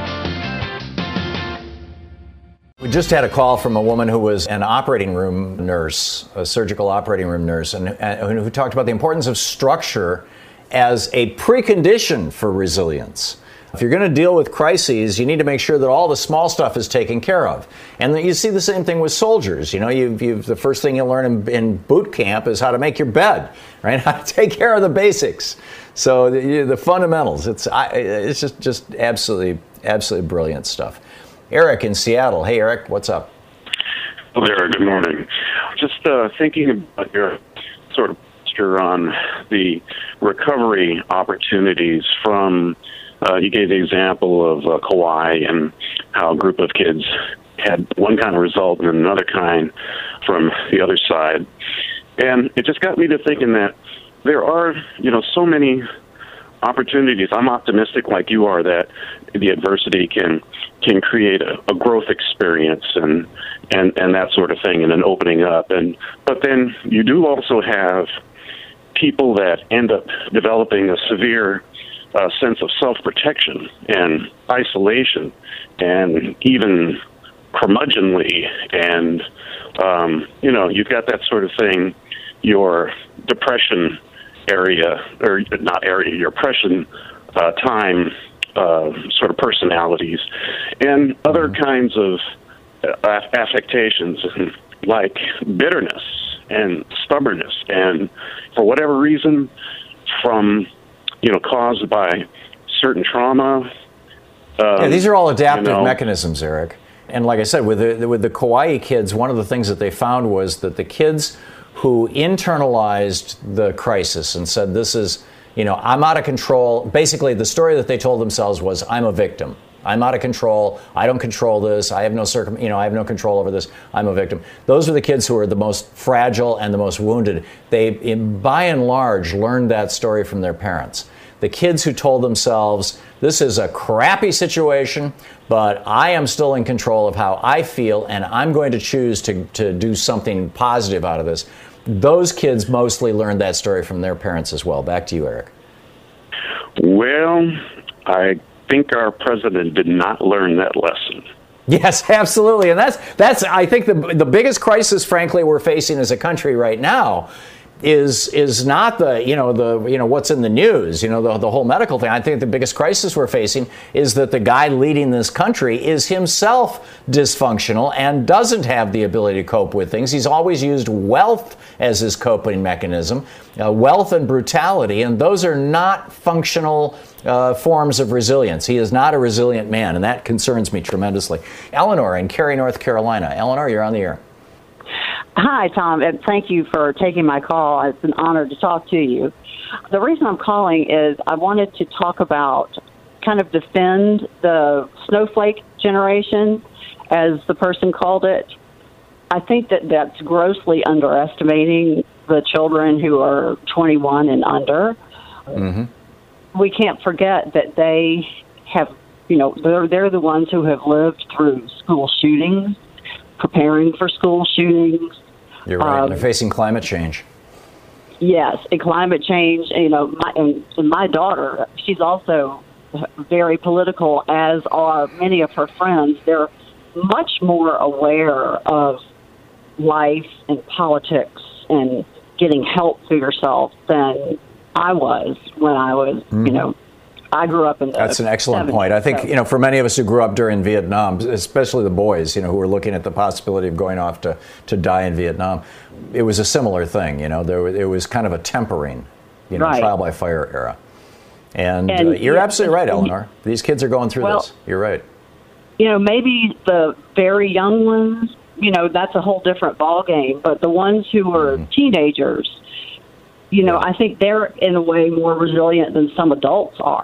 We just had a call from a woman who was an operating room nurse, a surgical operating room nurse, and, and who talked about the importance of structure as a precondition for resilience. If you're going to deal with crises, you need to make sure that all the small stuff is taken care of. And you see the same thing with soldiers. You know, you the first thing you learn in, in boot camp is how to make your bed, right? How to take care of the basics. So the, the fundamentals. It's I, it's just just absolutely absolutely brilliant stuff. Eric in Seattle. Hey, Eric, what's up? Hello there. Good morning. Just uh, thinking about your sort of posture on the recovery opportunities from. Uh, you gave the example of uh, Kauai and how a group of kids had one kind of result and another kind from the other side. And it just got me to thinking that there are, you know, so many opportunities. I'm optimistic like you are that the adversity can can create a, a growth experience and, and, and that sort of thing and an opening up. And but then you do also have people that end up developing a severe uh, sense of self-protection and isolation, and even curmudgeonly, and um, you know, you've got that sort of thing. Your depression area, or not area, your depression uh, time uh, sort of personalities, and other kinds of uh, affectations like bitterness and stubbornness, and for whatever reason, from you know, caused by certain trauma. Um, yeah, these are all adaptive you know, mechanisms, Eric. And like I said, with the, with the Kauai kids, one of the things that they found was that the kids who internalized the crisis and said, this is, you know, I'm out of control. Basically, the story that they told themselves was, I'm a victim. I'm out of control. I don't control this. I have no circum, you know, I have no control over this. I'm a victim. Those are the kids who are the most fragile and the most wounded. They, in, by and large, learned that story from their parents. The kids who told themselves, this is a crappy situation, but I am still in control of how I feel, and I'm going to choose to, to do something positive out of this. Those kids mostly learned that story from their parents as well. Back to you, Eric. Well, I think our president did not learn that lesson. Yes, absolutely. And that's, that's I think, the, the biggest crisis, frankly, we're facing as a country right now is is not the, you know, the, you know, what's in the news, you know, the, the whole medical thing. I think the biggest crisis we're facing is that the guy leading this country is himself dysfunctional and doesn't have the ability to cope with things. He's always used wealth as his coping mechanism, uh, wealth and brutality, and those are not functional uh, forms of resilience. He is not a resilient man, and that concerns me tremendously. Eleanor in Cary, North Carolina. Eleanor, you're on the air. Hi, Tom, and thank you for taking my call. It's an honor to talk to you. The reason I'm calling is I wanted to talk about, kind of defend the snowflake generation, as the person called it. I think that that's grossly underestimating the children who are twenty-one and under. Mm-hmm. We can't forget that they have, you know, they're, they're the ones who have lived through school shootings, preparing for school shootings. You're right. Um, They're facing climate change. Yes, and climate change. You know, my, and, and my daughter, she's also very political, as are many of her friends. They're much more aware of life and politics and getting help for yourself than I was when I was, mm-hmm. you know, I grew up in the That's an excellent seventies, point. I think, so. you know, for many of us who grew up during Vietnam, especially the boys, you know, who were looking at the possibility of going off to, to die in Vietnam, it was a similar thing, you know. There, it was kind of a tempering, you know, Right. trial by fire era. And, And uh, you're yeah, absolutely right, and- Eleanor. These kids are going through Well- this. You're right. You know, maybe the very young ones, you know, that's a whole different ballgame. But the ones who are Mm-hmm. teenagers, you know, I think they're in a way more resilient than some adults are.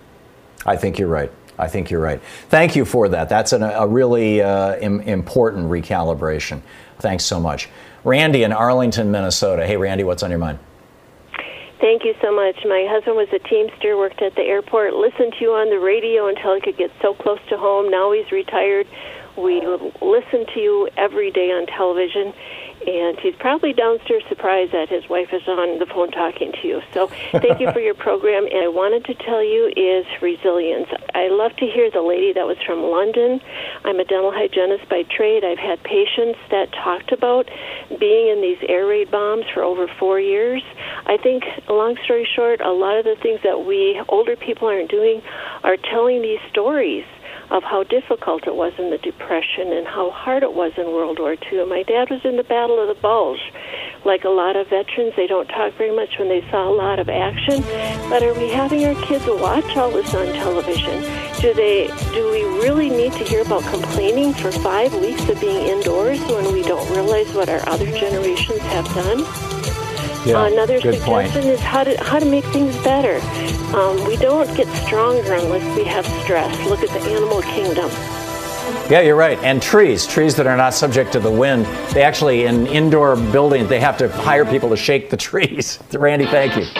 I think you're right. I think you're right. Thank you for that. That's an, a really uh, im- important recalibration. Thanks so much. Randy in Arlington, Minnesota. Hey, Randy, what's on your mind? Thank you so much. My husband was a Teamster, worked at the airport, listened to you on the radio until he could get so close to home. Now he's retired. We listen to you every day on television, and he's probably downstairs surprised that his wife is on the phone talking to you. So thank you for your program. And I wanted to tell you is resilience. I love to hear the lady that was from London. I'm a dental hygienist by trade. I've had patients that talked about being in these air raid bombs for over four years. I think, long story short, a lot of the things that we older people aren't doing are telling these stories of how difficult it was in the Depression and how hard it was in World War Two. My dad was in the Battle of the Bulge. Like a lot of veterans, they don't talk very much when they saw a lot of action. But are we having our kids watch all this on television? Do they? Do we really need to hear about complaining for five weeks of being indoors when we don't realize what our other generations have done? Yeah, uh, another good suggestion point. is how to how to make things better. Um, we don't get stronger unless we have stress. Look at the animal kingdom. Yeah, you're right. And trees, trees that are not subject to the wind. They actually, in indoor buildings, they have to hire people to shake the trees. Randy, thank you.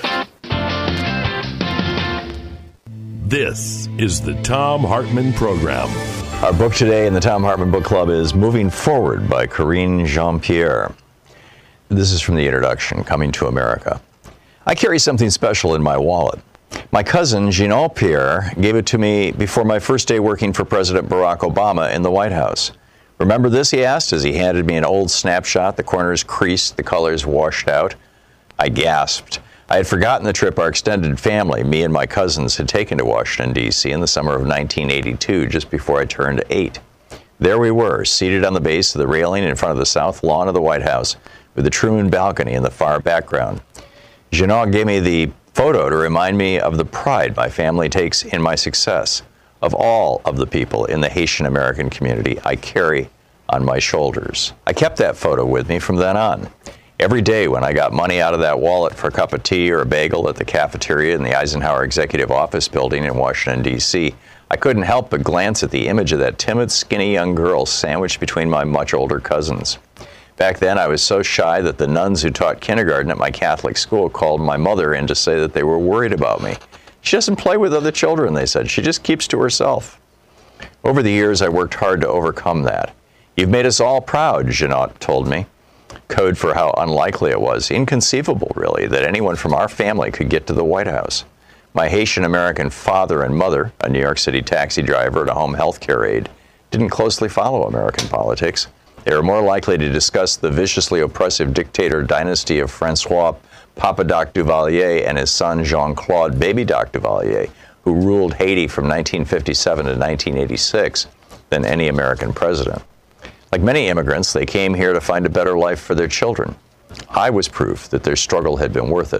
This is the Thom Hartmann Program. Our book today in the Thom Hartmann Book Club is Moving Forward by Karine Jean-Pierre. This is from the introduction, Coming to America. I carry something special in my wallet. My cousin, Jean Pierre, gave it to me before my first day working for President Barack Obama in the White House. Remember this, he asked, as he handed me an old snapshot, the corners creased, the colors washed out. I gasped. I had forgotten the trip our extended family, me and my cousins, had taken to Washington, D C in the summer of nineteen eighty-two, just before I turned eight. There we were, seated on the base of the railing in front of the south lawn of the White House, with the Truman balcony in the far background. Jean gave me the photo to remind me of the pride my family takes in my success, of all of the people in the Haitian American community I carry on my shoulders. I kept that photo with me from then on. Every day when I got money out of that wallet for a cup of tea or a bagel at the cafeteria in the Eisenhower Executive Office Building in Washington, D C, I couldn't help but glance at the image of that timid, skinny young girl sandwiched between my much older cousins. Back then, I was so shy that the nuns who taught kindergarten at my Catholic school called my mother in to say that they were worried about me. She doesn't play with other children, they said. She just keeps to herself. Over the years, I worked hard to overcome that. You've made us all proud, Jeanette told me. Code for how unlikely it was, inconceivable really, that anyone from our family could get to the White House. My Haitian American father and mother, a New York City taxi driver and a home health care aide, didn't closely follow American politics. They were more likely to discuss the viciously oppressive dictator dynasty of Francois Papa Doc Duvalier and his son Jean-Claude Baby Doc Duvalier, who ruled Haiti from nineteen fifty-seven to nineteen eighty-six, than any American president. Like many immigrants, they came here to find a better life for their children. I was proof that their struggle had been worth it.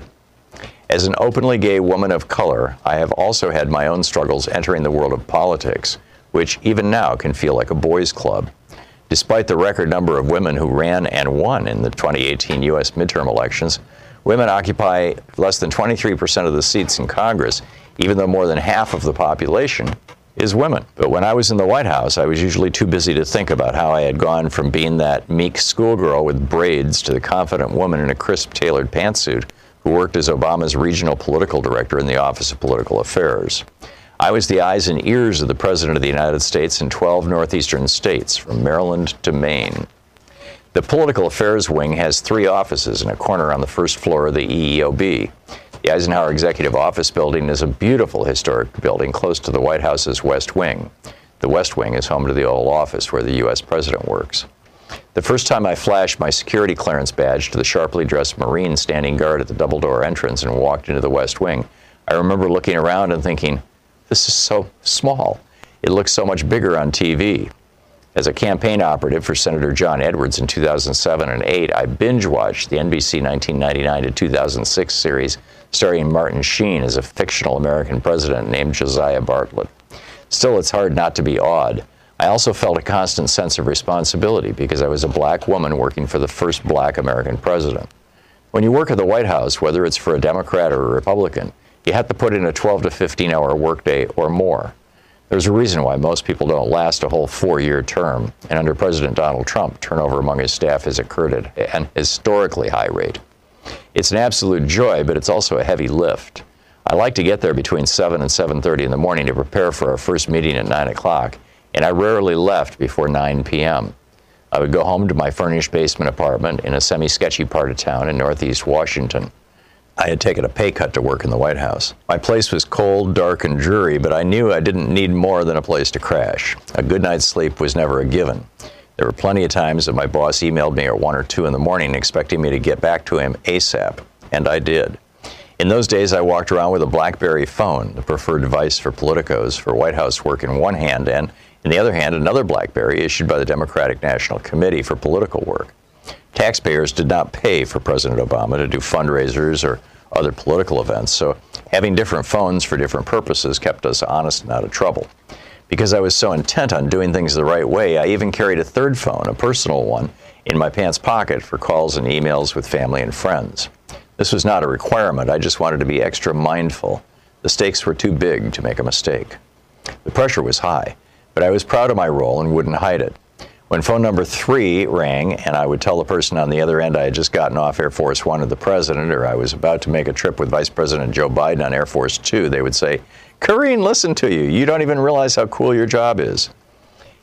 As an openly gay woman of color, I have also had my own struggles entering the world of politics, which even now can feel like a boys' club. Despite the record number of women who ran and won in the twenty eighteen U S midterm elections, women occupy less than twenty-three percent of the seats in Congress, even though more than half of the population is women. But when I was in the White House, I was usually too busy to think about how I had gone from being that meek schoolgirl with braids to the confident woman in a crisp tailored pantsuit who worked as Obama's regional political director in the Office of Political Affairs. I was the eyes and ears of the President of the United States in twelve northeastern states, from Maryland to Maine. The Political Affairs Wing has three offices and a corner on the first floor of the E E O B. The Eisenhower Executive Office Building is a beautiful historic building close to the White House's West Wing. The West Wing is home to the Oval Office, where the U S President works. The first time I flashed my security clearance badge to the sharply dressed Marine standing guard at the double-door entrance and walked into the West Wing, I remember looking around and thinking, this is so small. It looks so much bigger on T V. As a campaign operative for Senator John Edwards in two thousand seven and eight, I binge-watched the N B C nineteen ninety-nine to two thousand six series starring Martin Sheen as a fictional American president named Josiah Bartlett. Still, it's hard not to be awed. I also felt a constant sense of responsibility because I was a black woman working for the first black American president. When you work at the White House, whether it's for a Democrat or a Republican, you have to put in a twelve to fifteen hour workday or more. There's a reason why most people don't last a whole four-year term, and under President Donald Trump, turnover among his staff has occurred at an historically high rate. It's an absolute joy, but it's also a heavy lift. I like to get there between seven and seven thirty in the morning to prepare for our first meeting at nine o'clock, and I rarely left before nine p.m. I would go home to my furnished basement apartment in a semi-sketchy part of town in Northeast Washington. I had taken a pay cut to work in the White House. My place was cold, dark, and dreary, but I knew I didn't need more than a place to crash. A good night's sleep was never a given. There were plenty of times that my boss emailed me at one or two in the morning expecting me to get back to him ASAP, and I did. In those days, I walked around with a BlackBerry phone, the preferred device for politicos for White House work, in one hand, and in the other hand, another BlackBerry issued by the Democratic National Committee for political work. Taxpayers did not pay for President Obama to do fundraisers or other political events, so having different phones for different purposes kept us honest and out of trouble. Because I was so intent on doing things the right way, I even carried a third phone, a personal one, in my pants pocket for calls and emails with family and friends. This was not a requirement. I just wanted to be extra mindful. The stakes were too big to make a mistake. The pressure was high, but I was proud of my role and wouldn't hide it. When phone number three rang and I would tell the person on the other end I had just gotten off Air Force One with the president, or I was about to make a trip with Vice President Joe Biden on Air Force Two, they would say, "Karine, listen to you. You don't even realize how cool your job is."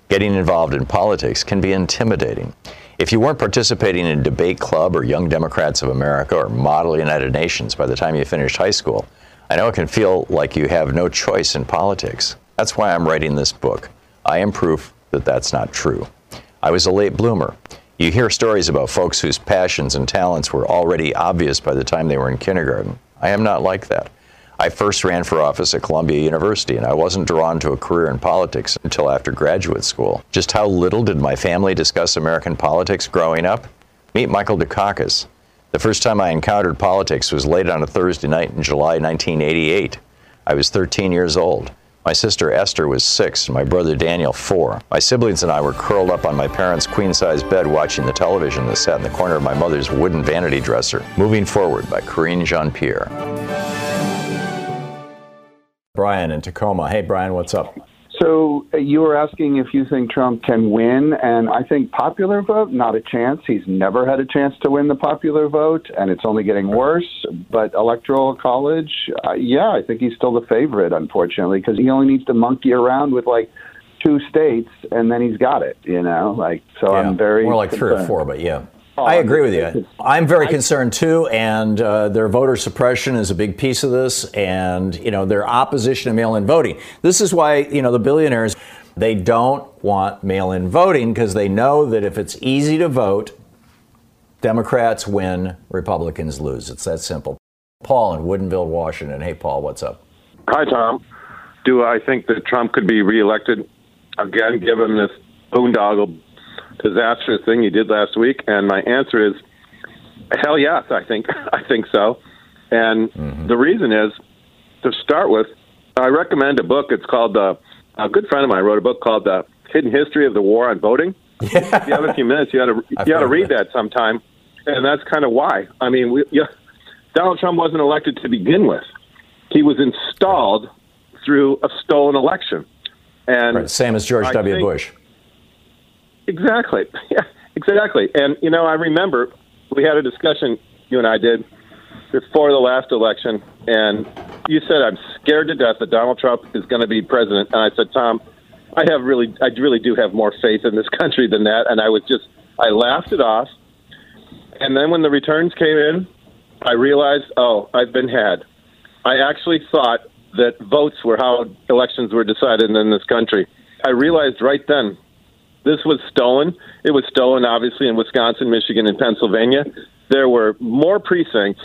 Getting involved in politics can be intimidating. If you weren't participating in Debate Club or Young Democrats of America or Model United Nations by the time you finished high school, I know it can feel like you have no choice in politics. That's why I'm writing this book. I am proof that that's not true. I was a late bloomer. You hear stories about folks whose passions and talents were already obvious by the time they were in kindergarten. I am not like that. I first ran for office at Columbia University, and I wasn't drawn to a career in politics until after graduate school. Just how little did my family discuss American politics growing up? Meet Michael Dukakis. The first time I encountered politics was late on a Thursday night in July nineteen eighty-eight. I was thirteen years old. My sister Esther was six, and my brother Daniel four. My siblings and I were curled up on my parents' queen-size bed watching the television that sat in the corner of my mother's wooden vanity dresser. Moving Forward by Karine Jean-Pierre. Brian in Tacoma. Hey, Brian, what's up? So uh, you were asking if you think Trump can win, and I think popular vote, not a chance. He's never had a chance to win the popular vote, and it's only getting worse. But electoral college, uh, yeah, I think he's still the favorite, unfortunately, because he only needs to monkey around with, like, two states, and then he's got it, you know? Like, so yeah, I'm very more like concerned. three or four, but yeah. Oh, I agree with you. I'm very concerned, too, and uh, their voter suppression is a big piece of this, and, you know, their opposition to mail-in voting. This is why, you know, the billionaires, they don't want mail-in voting because they know that if it's easy to vote, Democrats win, Republicans lose. It's that simple. Paul in Woodinville, Washington. Hey, Paul, what's up? Hi, Tom. Do I think that Trump could be reelected again, given this boondoggle disastrous thing he did last week? And my answer is, hell yes, I think I think so. And mm-hmm. the reason is, to start with, I recommend a book. It's called, uh, a good friend of mine wrote a book called The Hidden History of the War on Voting. Yeah. If you have a few minutes, you ought to, you ought to read that sometime. And that's kind of why. I mean, we, yeah, Donald Trump wasn't elected to begin with. He was installed through a stolen election. And right, same as George I W. think, Bush. Exactly. Yeah, exactly. And, you know, I remember we had a discussion, you and I did, before the last election, and you said, I'm scared to death that Donald Trump is going to be president. And I said, Tom, I have really, I really do have more faith in this country than that. And I was just, I laughed it off. And then when the returns came in, I realized, oh, I've been had. I actually thought that votes were how elections were decided in this country. I realized right then, this was stolen. It was stolen, obviously, in Wisconsin, Michigan, and Pennsylvania. There were more precincts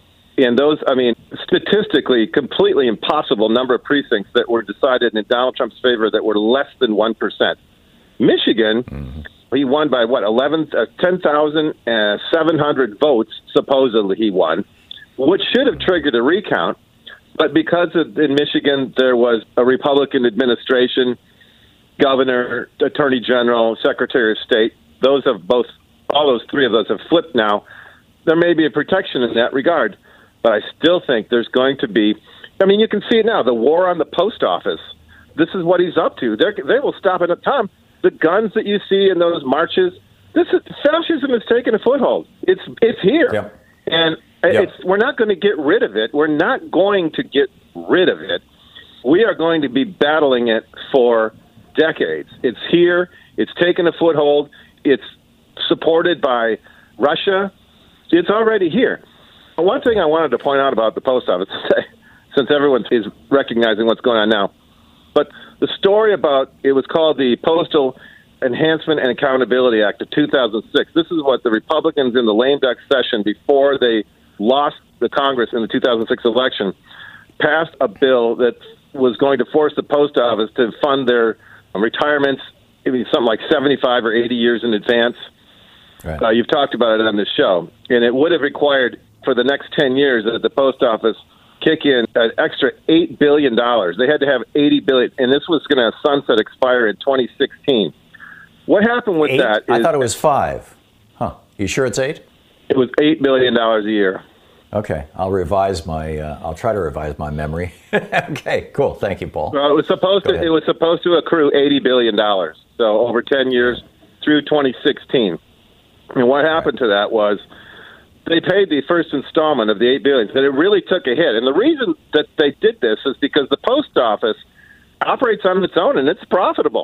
in those, I mean, statistically, completely impossible number of precincts that were decided in Donald Trump's favor that were less than one percent. Michigan, mm-hmm. he won by, what, eleven, uh, ten thousand seven hundred votes, supposedly he won, which should have triggered a recount. But because of, in Michigan there was a Republican administration, governor, attorney general, secretary of state, those have both, all those three of those have flipped now. There may be a protection in that regard, but I still think there's going to be, I mean, you can see it now, the war on the post office. This is what he's up to. They're, they will stop it at time. The guns that you see in those marches, this is, fascism has taken a foothold. It's it's here. Yep. And yep. it's we're not going to get rid of it. We're not going to get rid of it. We are going to be battling it for decades. It's here. It's taken a foothold. It's supported by Russia. It's already here. One thing I wanted to point out about the post office, since everyone is recognizing what's going on now, but the story about, it was called the Postal Enhancement and Accountability Act of two thousand six. This is what the Republicans in the lame duck session, before they lost the Congress in the two thousand six election, passed a bill that was going to force the post office to fund their retirements, maybe something like seventy-five or eighty years in advance. Right. Uh, you've talked about it on this show. And it would have required, for the next ten years, that the post office kick in an extra eight billion dollars. They had to have eighty billion dollars, and this was going to sunset expire in twenty sixteen. What happened with eight? that is, I thought it was five. Huh. You sure it's eight? It was eight billion dollars a year. Okay, I'll revise my. Uh, I'll try to revise my memory. Okay, cool. Thank you, Paul. Well, it was supposed Go to. Ahead. It was supposed to accrue eighty billion dollars. So over ten years through twenty sixteen. And what happened to that was they paid the first installment of the eight billion dollars, but it really took a hit. And the reason that they did this is because the post office operates on its own and it's profitable.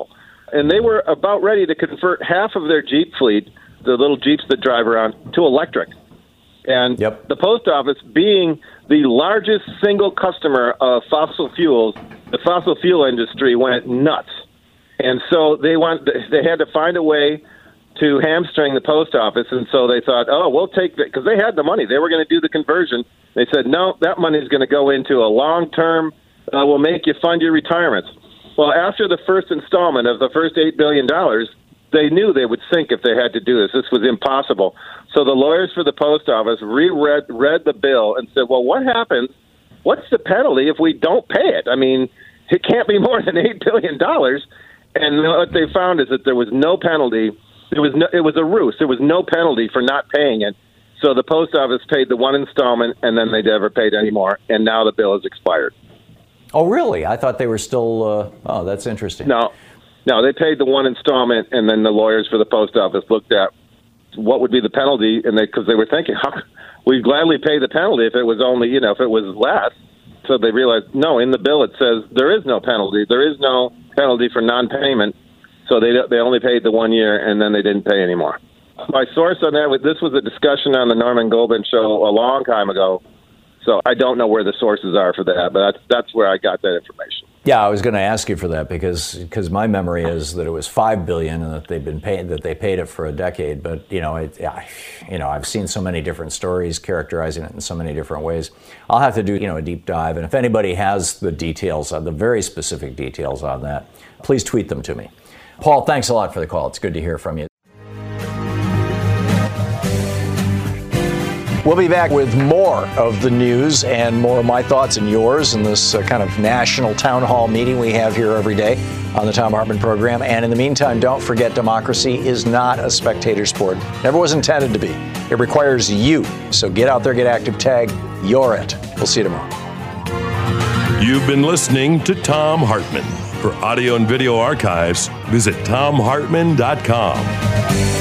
and they were about ready to convert half of their Jeep fleet, the little Jeeps that drive around, to electric. And yep. the post office, being the largest single customer of fossil fuels, the fossil fuel industry went nuts. And so they want they had to find a way to hamstring the post office, and so they thought, oh, we'll take it, because they had the money. They were going to do the conversion. They said, no, that money is going to go into a long-term, uh, we'll make you fund your retirements. Well, after the first installment of the first eight billion dollars, they knew they would sink if they had to do this. This was impossible. So the lawyers for the post office reread read the bill and said, well, what happens? What's the penalty if we don't pay it? I mean, it can't be more than eight billion dollars. And what they found is that there was no penalty. There was no, it was a ruse. There was no penalty for not paying it. So the post office paid the one installment, and then they never paid any more. And now the bill has expired. Oh, really? I thought they were still. Uh, oh, that's interesting. No, no, they paid the one installment, and then the lawyers for the post office looked at what would be the penalty, and they because they were thinking, how we'd gladly pay the penalty if it was only, you know, if it was less. So they realized, no, in the bill it says there is no penalty. There is no penalty for non-payment. So they they only paid the one year, and then they didn't pay anymore. My source on that, this was a discussion on the Norman Goldman show a long time ago. So I don't know where the sources are for that, but that's that's where I got that information. Yeah, I was going to ask you for that because because my memory is that it was five billion dollars and that they've been paid that they paid it for a decade. But you know, it, you know, I've seen so many different stories characterizing it in so many different ways. I'll have to do you know a deep dive, and if anybody has the details, the very specific details on that, please tweet them to me. Paul, thanks a lot for the call. It's good to hear from you. We'll be back with more of the news and more of my thoughts and yours in this uh, kind of national town hall meeting we have here every day on the Thom Hartmann program. And in the meantime, don't forget, democracy is not a spectator sport. Never was intended to be. It requires you. So get out there, get active, tag, you're it. We'll see you tomorrow. You've been listening to Thom Hartmann. For audio and video archives, visit thom hartmann dot com.